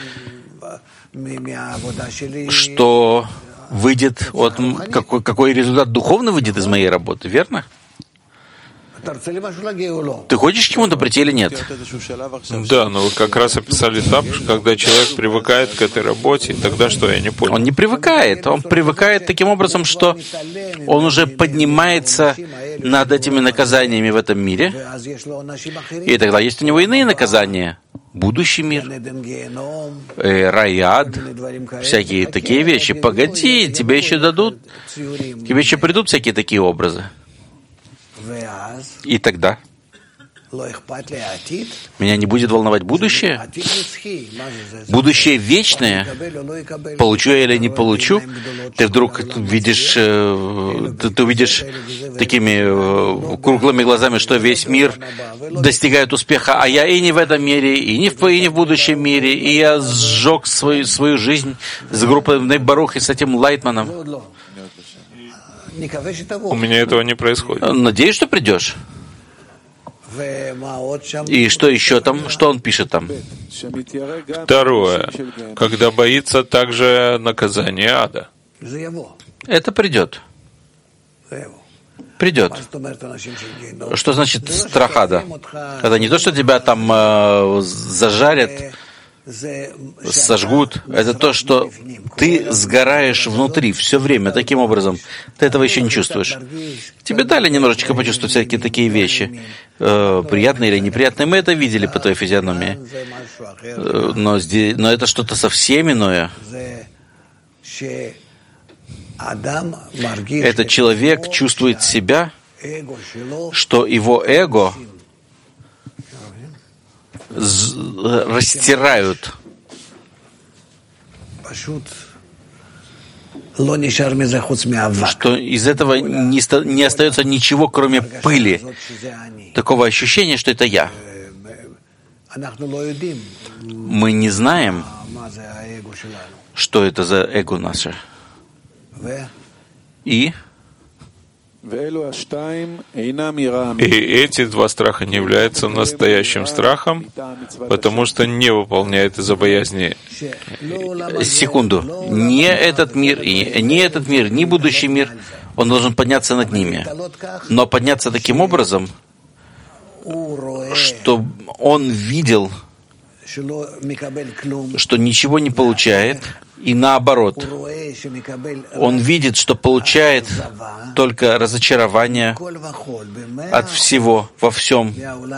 что выйдет от какой, какой результат духовный выйдет из моей работы, верно? Ты хочешь к чему-то прийти или нет? Да, но вы как раз описали этап, когда человек привыкает к этой работе, и тогда что, я не понял. Он не привыкает, он привыкает таким образом, что он уже поднимается над этими наказаниями в этом мире, и тогда есть у него иные наказания. Будущий мир, э, рай, ад, всякие такие вещи. Погоди, тебе еще дадут, тебе еще придут всякие такие образы. И тогда меня не будет волновать будущее. Будущее вечное. Получу я или не получу. Ты вдруг видишь, ты, ты увидишь такими круглыми глазами, что весь мир достигает успеха, а я и не в этом мире, и не в, и не в будущем мире, и я сжег свою, свою жизнь с группой Ней Барух и с этим Лайтманом. У меня этого не происходит. Надеюсь, что придешь. И что еще там? Что он пишет там? Второе. Когда боится также наказания ада. Это придет. Придет. Что значит страх ада? Это не то, что тебя там э, зажарят, сожгут. Это то, что ты сгораешь внутри все время таким образом. Ты этого еще не чувствуешь. Тебе дали немножечко почувствовать всякие такие вещи. Э, приятные или неприятные. Мы это видели по твоей физиономии. Э, но, здесь, но это что-то совсем иное. Этот человек чувствует себя, что его эго растирают. Что из этого не, не остается ничего, кроме пыли. Такого ощущения, что это я. Мы не знаем, что это за эго наше. И И эти два страха не являются настоящим страхом, потому что не выполняет из-за боязни. Секунду. Не этот мир, и не этот мир, ни будущий мир, он должен подняться над ними. Но подняться таким образом, что он видел, что ничего не получает, и наоборот, он видит, что получает только разочарование от всего, во всем,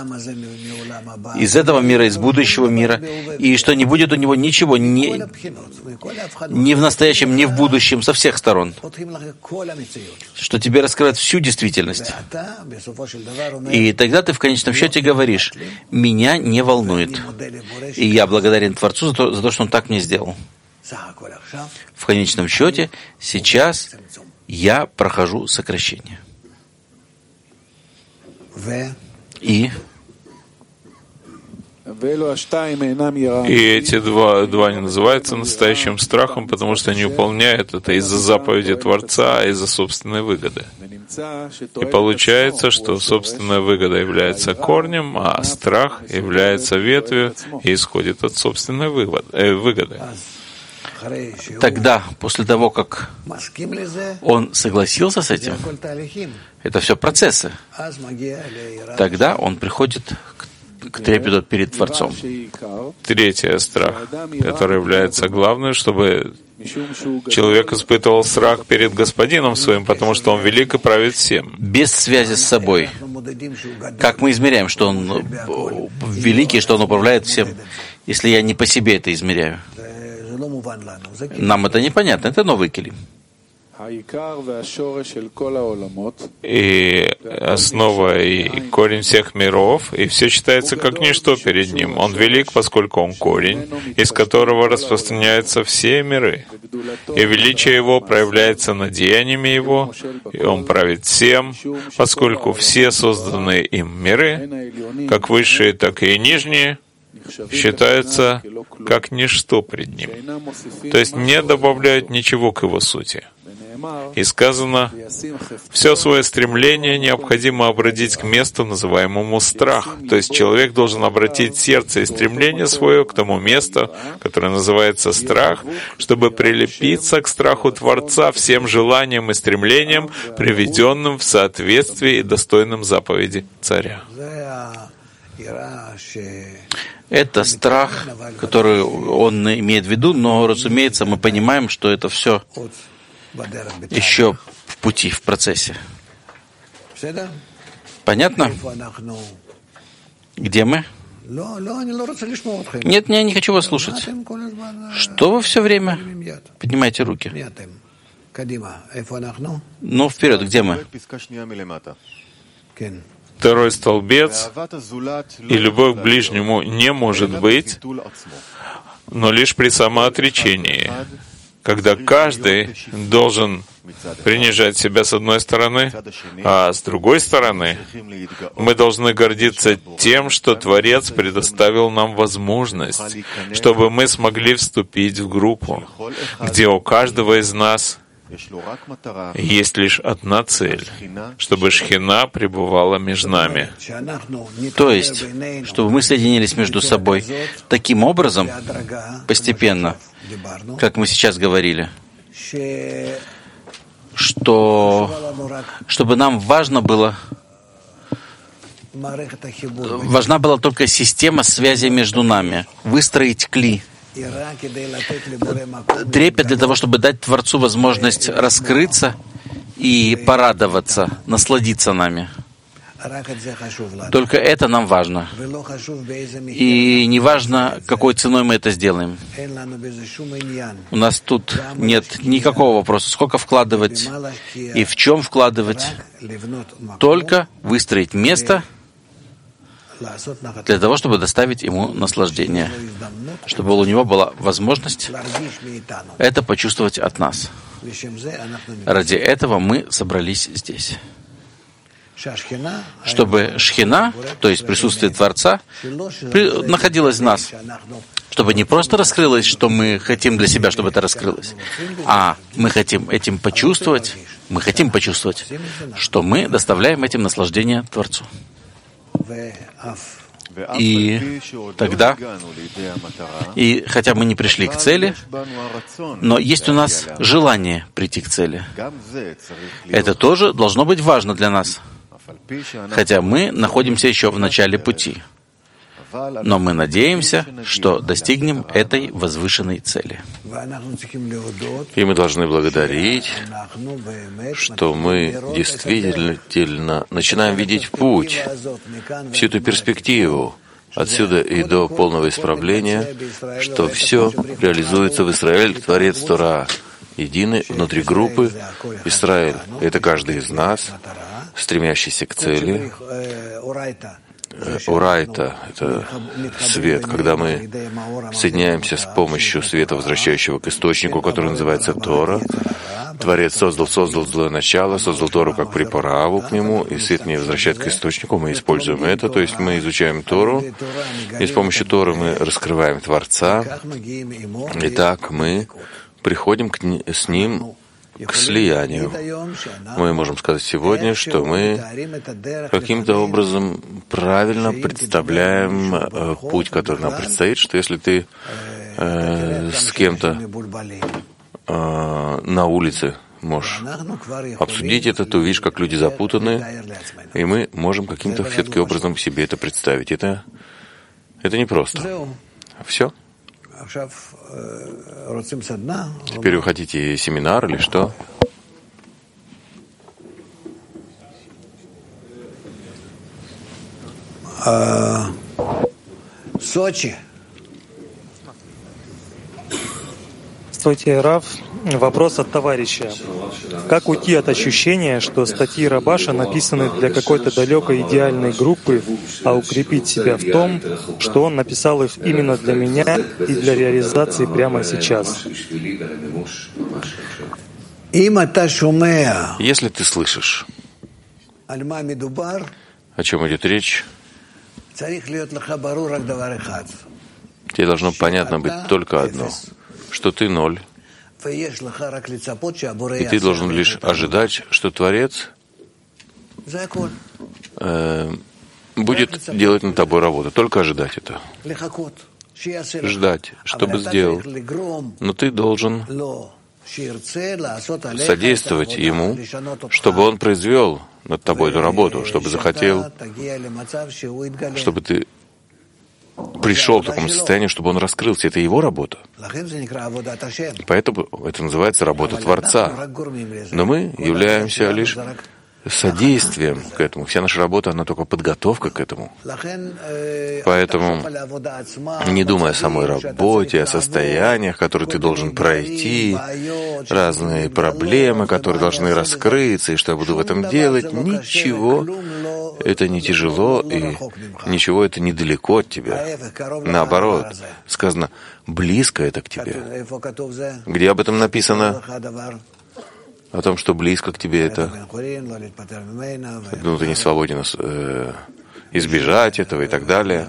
из этого мира, из будущего мира, и что не будет у него ничего ни, ни в настоящем, ни в будущем, со всех сторон, что тебе раскрывает всю действительность. И тогда ты в конечном счете говоришь: «Меня не волнует, и я благодарен Творцу за то, за то, что Он так мне сделал». В конечном счете, сейчас я прохожу сокращение. И, и эти два, два не называются настоящим страхом, потому что они выполняют это из-за заповеди Творца, а из-за собственной выгоды. И получается, что собственная выгода является корнем, а страх является ветвью и исходит от собственной вывод, э, выгоды. Тогда, после того, как он согласился с этим, это все процессы, тогда он приходит к, к трепету перед Творцом. Третий страх, который является главным, чтобы человек испытывал страх перед Господином своим, потому что Он велик и правит всем. Без связи с собой. Как мы измеряем, что Он великий, что Он управляет всем, если я не по себе это измеряю? Нам это непонятно, это новый келим. И основа и корень всех миров, и все считается как ничто перед Ним. Он велик, поскольку Он корень, из которого распространяются все миры. И величие Его проявляется над деяниями Его, и Он правит всем, поскольку все созданные им миры, как высшие, так и нижние, считаются как ничто пред Ним. То есть не добавляют ничего к Его сути. И сказано, все свое стремление необходимо обратить к месту, называемому страх. То есть человек должен обратить сердце и стремление свое к тому месту, которое называется страх, чтобы прилепиться к страху Творца всем желаниям и стремлениям, приведенным в соответствии и достойным заповеди Царя. Это страх, который он имеет в виду, но, разумеется, мы понимаем, что это все еще в пути, в процессе. Понятно? Где мы? Нет, я не хочу вас слушать. Что вы все время поднимаете руки? Ну, вперед, где мы? Второй столбец, и любовь к ближнему не может быть, но лишь при самоотречении, когда каждый должен принижать себя с одной стороны, а с другой стороны мы должны гордиться тем, что Творец предоставил нам возможность, чтобы мы смогли вступить в группу, где у каждого из нас есть лишь одна цель, чтобы Шхина пребывала между нами. То есть, чтобы мы соединились между собой таким образом, постепенно, как мы сейчас говорили, что чтобы нам важно было, важна была только система связи между нами, выстроить кли, трепет для того, чтобы дать Творцу возможность раскрыться и порадоваться, насладиться нами. Только это нам важно. И не важно, какой ценой мы это сделаем. У нас тут нет никакого вопроса, сколько вкладывать и в чем вкладывать. Только выстроить место для того, чтобы доставить ему наслаждение, чтобы у него была возможность это почувствовать от нас. Ради этого мы собрались здесь. чтобы Шхина, то есть присутствие Творца, находилось в нас, чтобы не просто раскрылось, что мы хотим для себя, чтобы это раскрылось, а мы хотим этим почувствовать, мы хотим почувствовать, что мы доставляем этим наслаждение Творцу. И тогда, и хотя мы не пришли к цели, но есть у нас желание прийти к цели. Это тоже должно быть важно для нас, хотя мы находимся еще в начале пути. Но мы надеемся, что достигнем этой возвышенной цели. И мы должны благодарить, что мы действительно начинаем видеть путь, всю эту перспективу, отсюда и до полного исправления, что все реализуется в Израиле, Творец Тора, единый внутри группы Израиль. Это каждый из нас, стремящийся к цели. Урайта — это свет, когда мы соединяемся с помощью света, возвращающего к источнику, который называется Тора. Творец создал, создал злое начало, создал Тору как приправу к нему, и свет не возвращает к источнику, мы используем это, то есть мы изучаем Тору, и с помощью Торы мы раскрываем Творца, и так мы приходим к, с Ним к слиянию. Мы можем сказать сегодня, что мы каким-то образом правильно представляем э, путь, который нам предстоит, что если ты э, с кем-то э, на улице можешь обсудить это, ты увидишь, как люди запутаны, и мы можем каким-то все-таки образом себе это представить. Это, это непросто. Все? Теперь вы хотите семинар или что? Сочи. Здравствуйте, Рав. Вопрос от товарища. Как уйти от ощущения, что статьи Рабаша написаны для какой-то далекой идеальной группы, а укрепить себя в том, что он написал их именно для меня и для реализации прямо сейчас? Если ты слышишь, о чем идет речь, тебе должно понятно быть только одно, что ты ноль, и ты должен лишь ожидать, что Творец э, будет делать над тобой работу. Только ожидать это. Ждать, чтобы сделал. Но ты должен содействовать ему, чтобы он произвел над тобой эту работу, чтобы захотел, чтобы ты пришел к такому состоянию, чтобы он раскрылся. Это его работа. Поэтому это называется работа Творца. Но мы являемся лишь содействием к этому. Вся наша работа, она только подготовка к этому. Поэтому, не думая о самой работе, о состояниях, которые ты должен пройти, разные проблемы, которые должны раскрыться, и что я буду в этом делать, ничего, это не тяжело, и ничего это недалеко от тебя. Наоборот, сказано, близко это к тебе. Где об этом написано? О том, что близко к тебе это. Ну, ты не свободен э, избежать этого и так далее.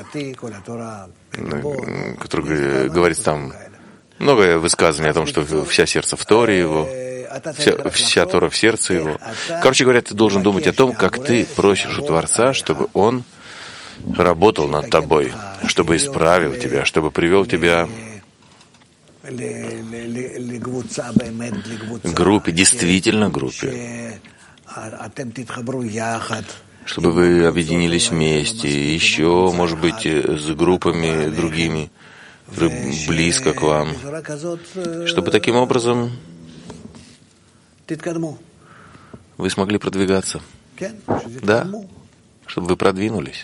Который говорит там много высказываний о том, что вся сердце в Торе его, вся, вся Тора в сердце его. Короче говоря, ты должен думать о том, как ты просишь у Творца, чтобы Он работал над тобой, чтобы исправил тебя, чтобы привел тебя группе, действительно группе, чтобы вы объединились вместе, еще, может быть, с группами другими, близко к вам, чтобы таким образом вы смогли продвигаться. Да, чтобы вы продвинулись.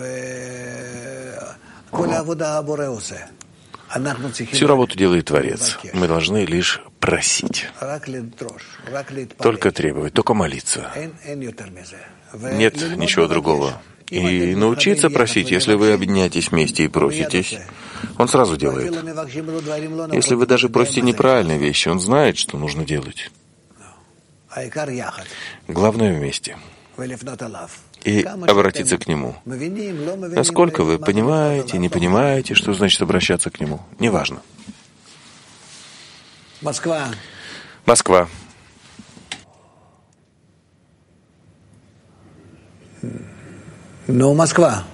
Всю работу делает Творец. Мы должны лишь просить. Только требовать, только молиться. Нет ничего другого. И научиться просить, если вы объединяетесь вместе и проситесь, Он сразу делает. Если вы даже просите неправильные вещи, Он знает, что нужно делать. Главное вместе. и обратиться к Нему. Насколько вы понимаете, не понимаете, что значит обращаться к Нему, неважно. Москва. Москва. Ну, Москва.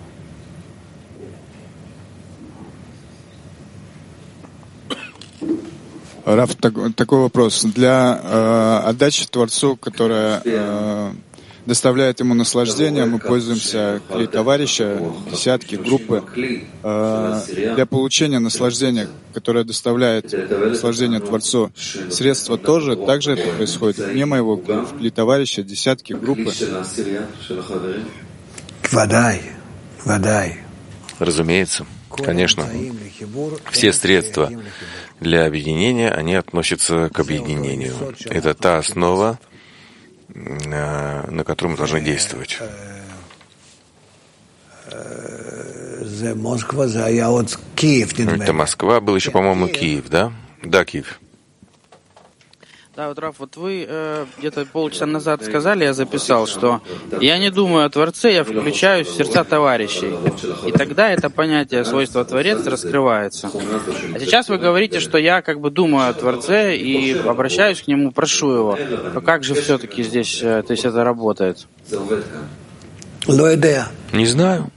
Раф, так, такой вопрос. Для э, отдачи Творцу, которая э, доставляет ему наслаждение, мы пользуемся клей товарища, десятки, группы. Э, для получения наслаждения, которое доставляет наслаждение Творцу, средства тоже, также это происходит. Вне моего в клей товарища, десятки, группы. Водай, водай. Разумеется, конечно. Все средства для объединения, они относятся к объединению. Это та основа, на которой мы должны действовать. Это Москва, был еще, по-моему, Киев, да? Да, Киев. Да, вот, Раф, вот вы э, где-то полчаса назад сказали, я записал, что я не думаю о Творце, я включаюсь в сердца товарищей. И тогда это понятие свойства Творец раскрывается. А сейчас вы говорите, что я как бы думаю о Творце и обращаюсь к Нему, прошу Его. Но как же все-таки здесь, то есть это работает? Не знаю.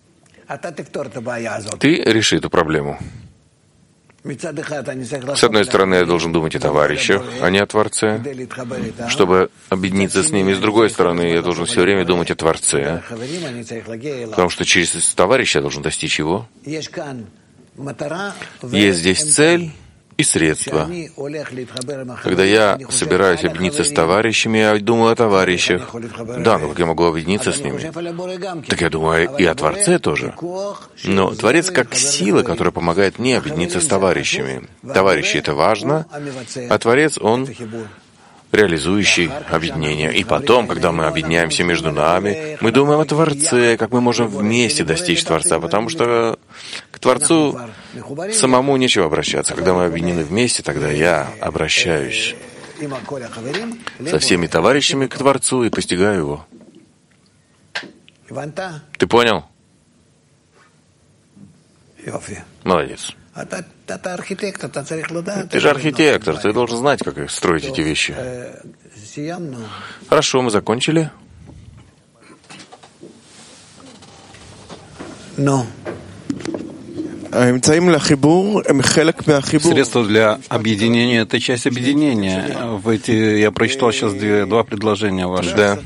Ты реши эту проблему. С одной стороны, я должен думать о товарищах, а не о Творце, чтобы объединиться с ними. С другой стороны, я должен все время думать о Творце, потому что через товарища я должен достичь его. Есть здесь цель и средства. Когда я собираюсь объединиться с товарищами, я думаю о товарищах. Да, но как я могу объединиться с ними? Так я думаю и о Творце тоже. Но Творец как сила, которая помогает мне объединиться с товарищами. Товарищи — это важно, а Творец, он реализующий объединение. И потом, когда мы объединяемся между нами, мы думаем о Творце, как мы можем вместе достичь Творца, потому что к Творцу самому нечего обращаться. Когда мы объединены вместе, тогда я обращаюсь со всеми товарищами к Творцу и постигаю его. Ты понял? Молодец. Ты же архитектор, ты должен знать, как строить эти вещи. Хорошо, мы закончили. Но. Средства для объединения — это часть объединения. В эти, я прочитал сейчас две, два предложения ваши. Да.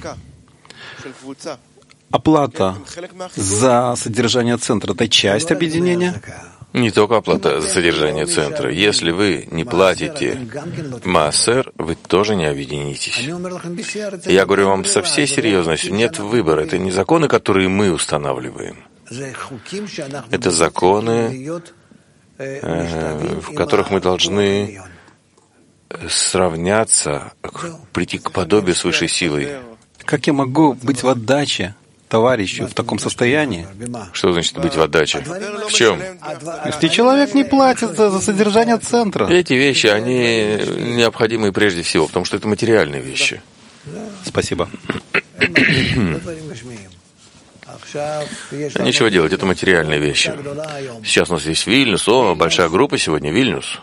Оплата за содержание центра — это часть объединения? Не только оплата за содержание центра. Если вы не платите массер, вы тоже не объединитесь. Я говорю вам со всей серьезностью, нет выбора. Это не законы, которые мы устанавливаем. Это законы, в которых мы должны сравняться, прийти к подобию с высшей силой. Как я могу быть в отдаче товарищу в таком состоянии? Что значит быть в отдаче? В чем? Если человек не платит за содержание центра. Эти вещи, они необходимы прежде всего, потому что это материальные вещи. Спасибо. Нечего делать, это материальные вещи. Сейчас у нас есть Вильнюс, о, большая группа сегодня, Вильнюс.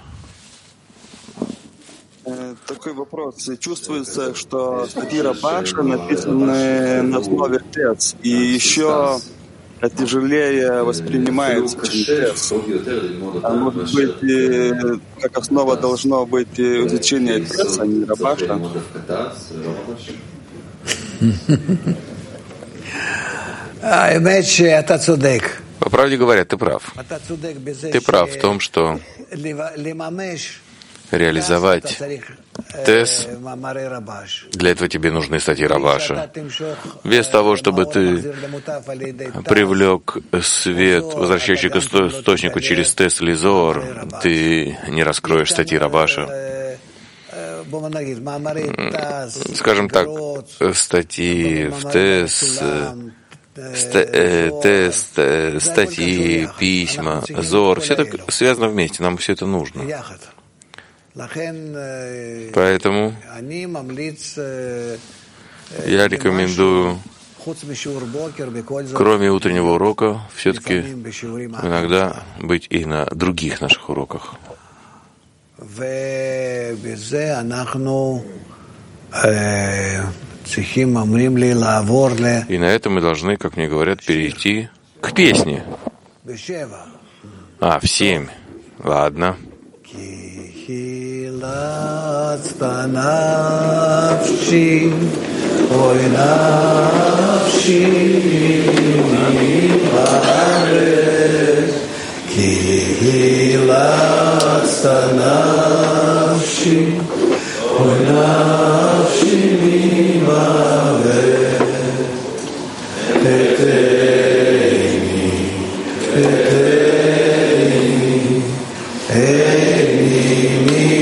Такой вопрос. Чувствуется, что статьи Рабаша написаны на основе ТЭЦ, и еще тяжелее воспринимается, чем ТЭЦ. А может быть, как основа должно быть изучение ТЭЦ, а не Рабаша? По правде говоря, ты прав. Ты прав в том, что реализовать ТЭС, для этого тебе нужны статьи Рабаша. Без того, чтобы ты привлек свет, возвращающий к источнику через ТЭС или Зоар, ты не раскроешь статьи Рабаша. Скажем так, статьи в ТЭС, ТЭС, статьи, письма, Зоар, все это связано вместе, нам все это нужно. Поэтому Я рекомендую, кроме утреннего урока, все-таки иногда быть и на других наших уроках. И на этом мы должны, как мне говорят, перейти к песне. А, в семь. Ладно. Hey,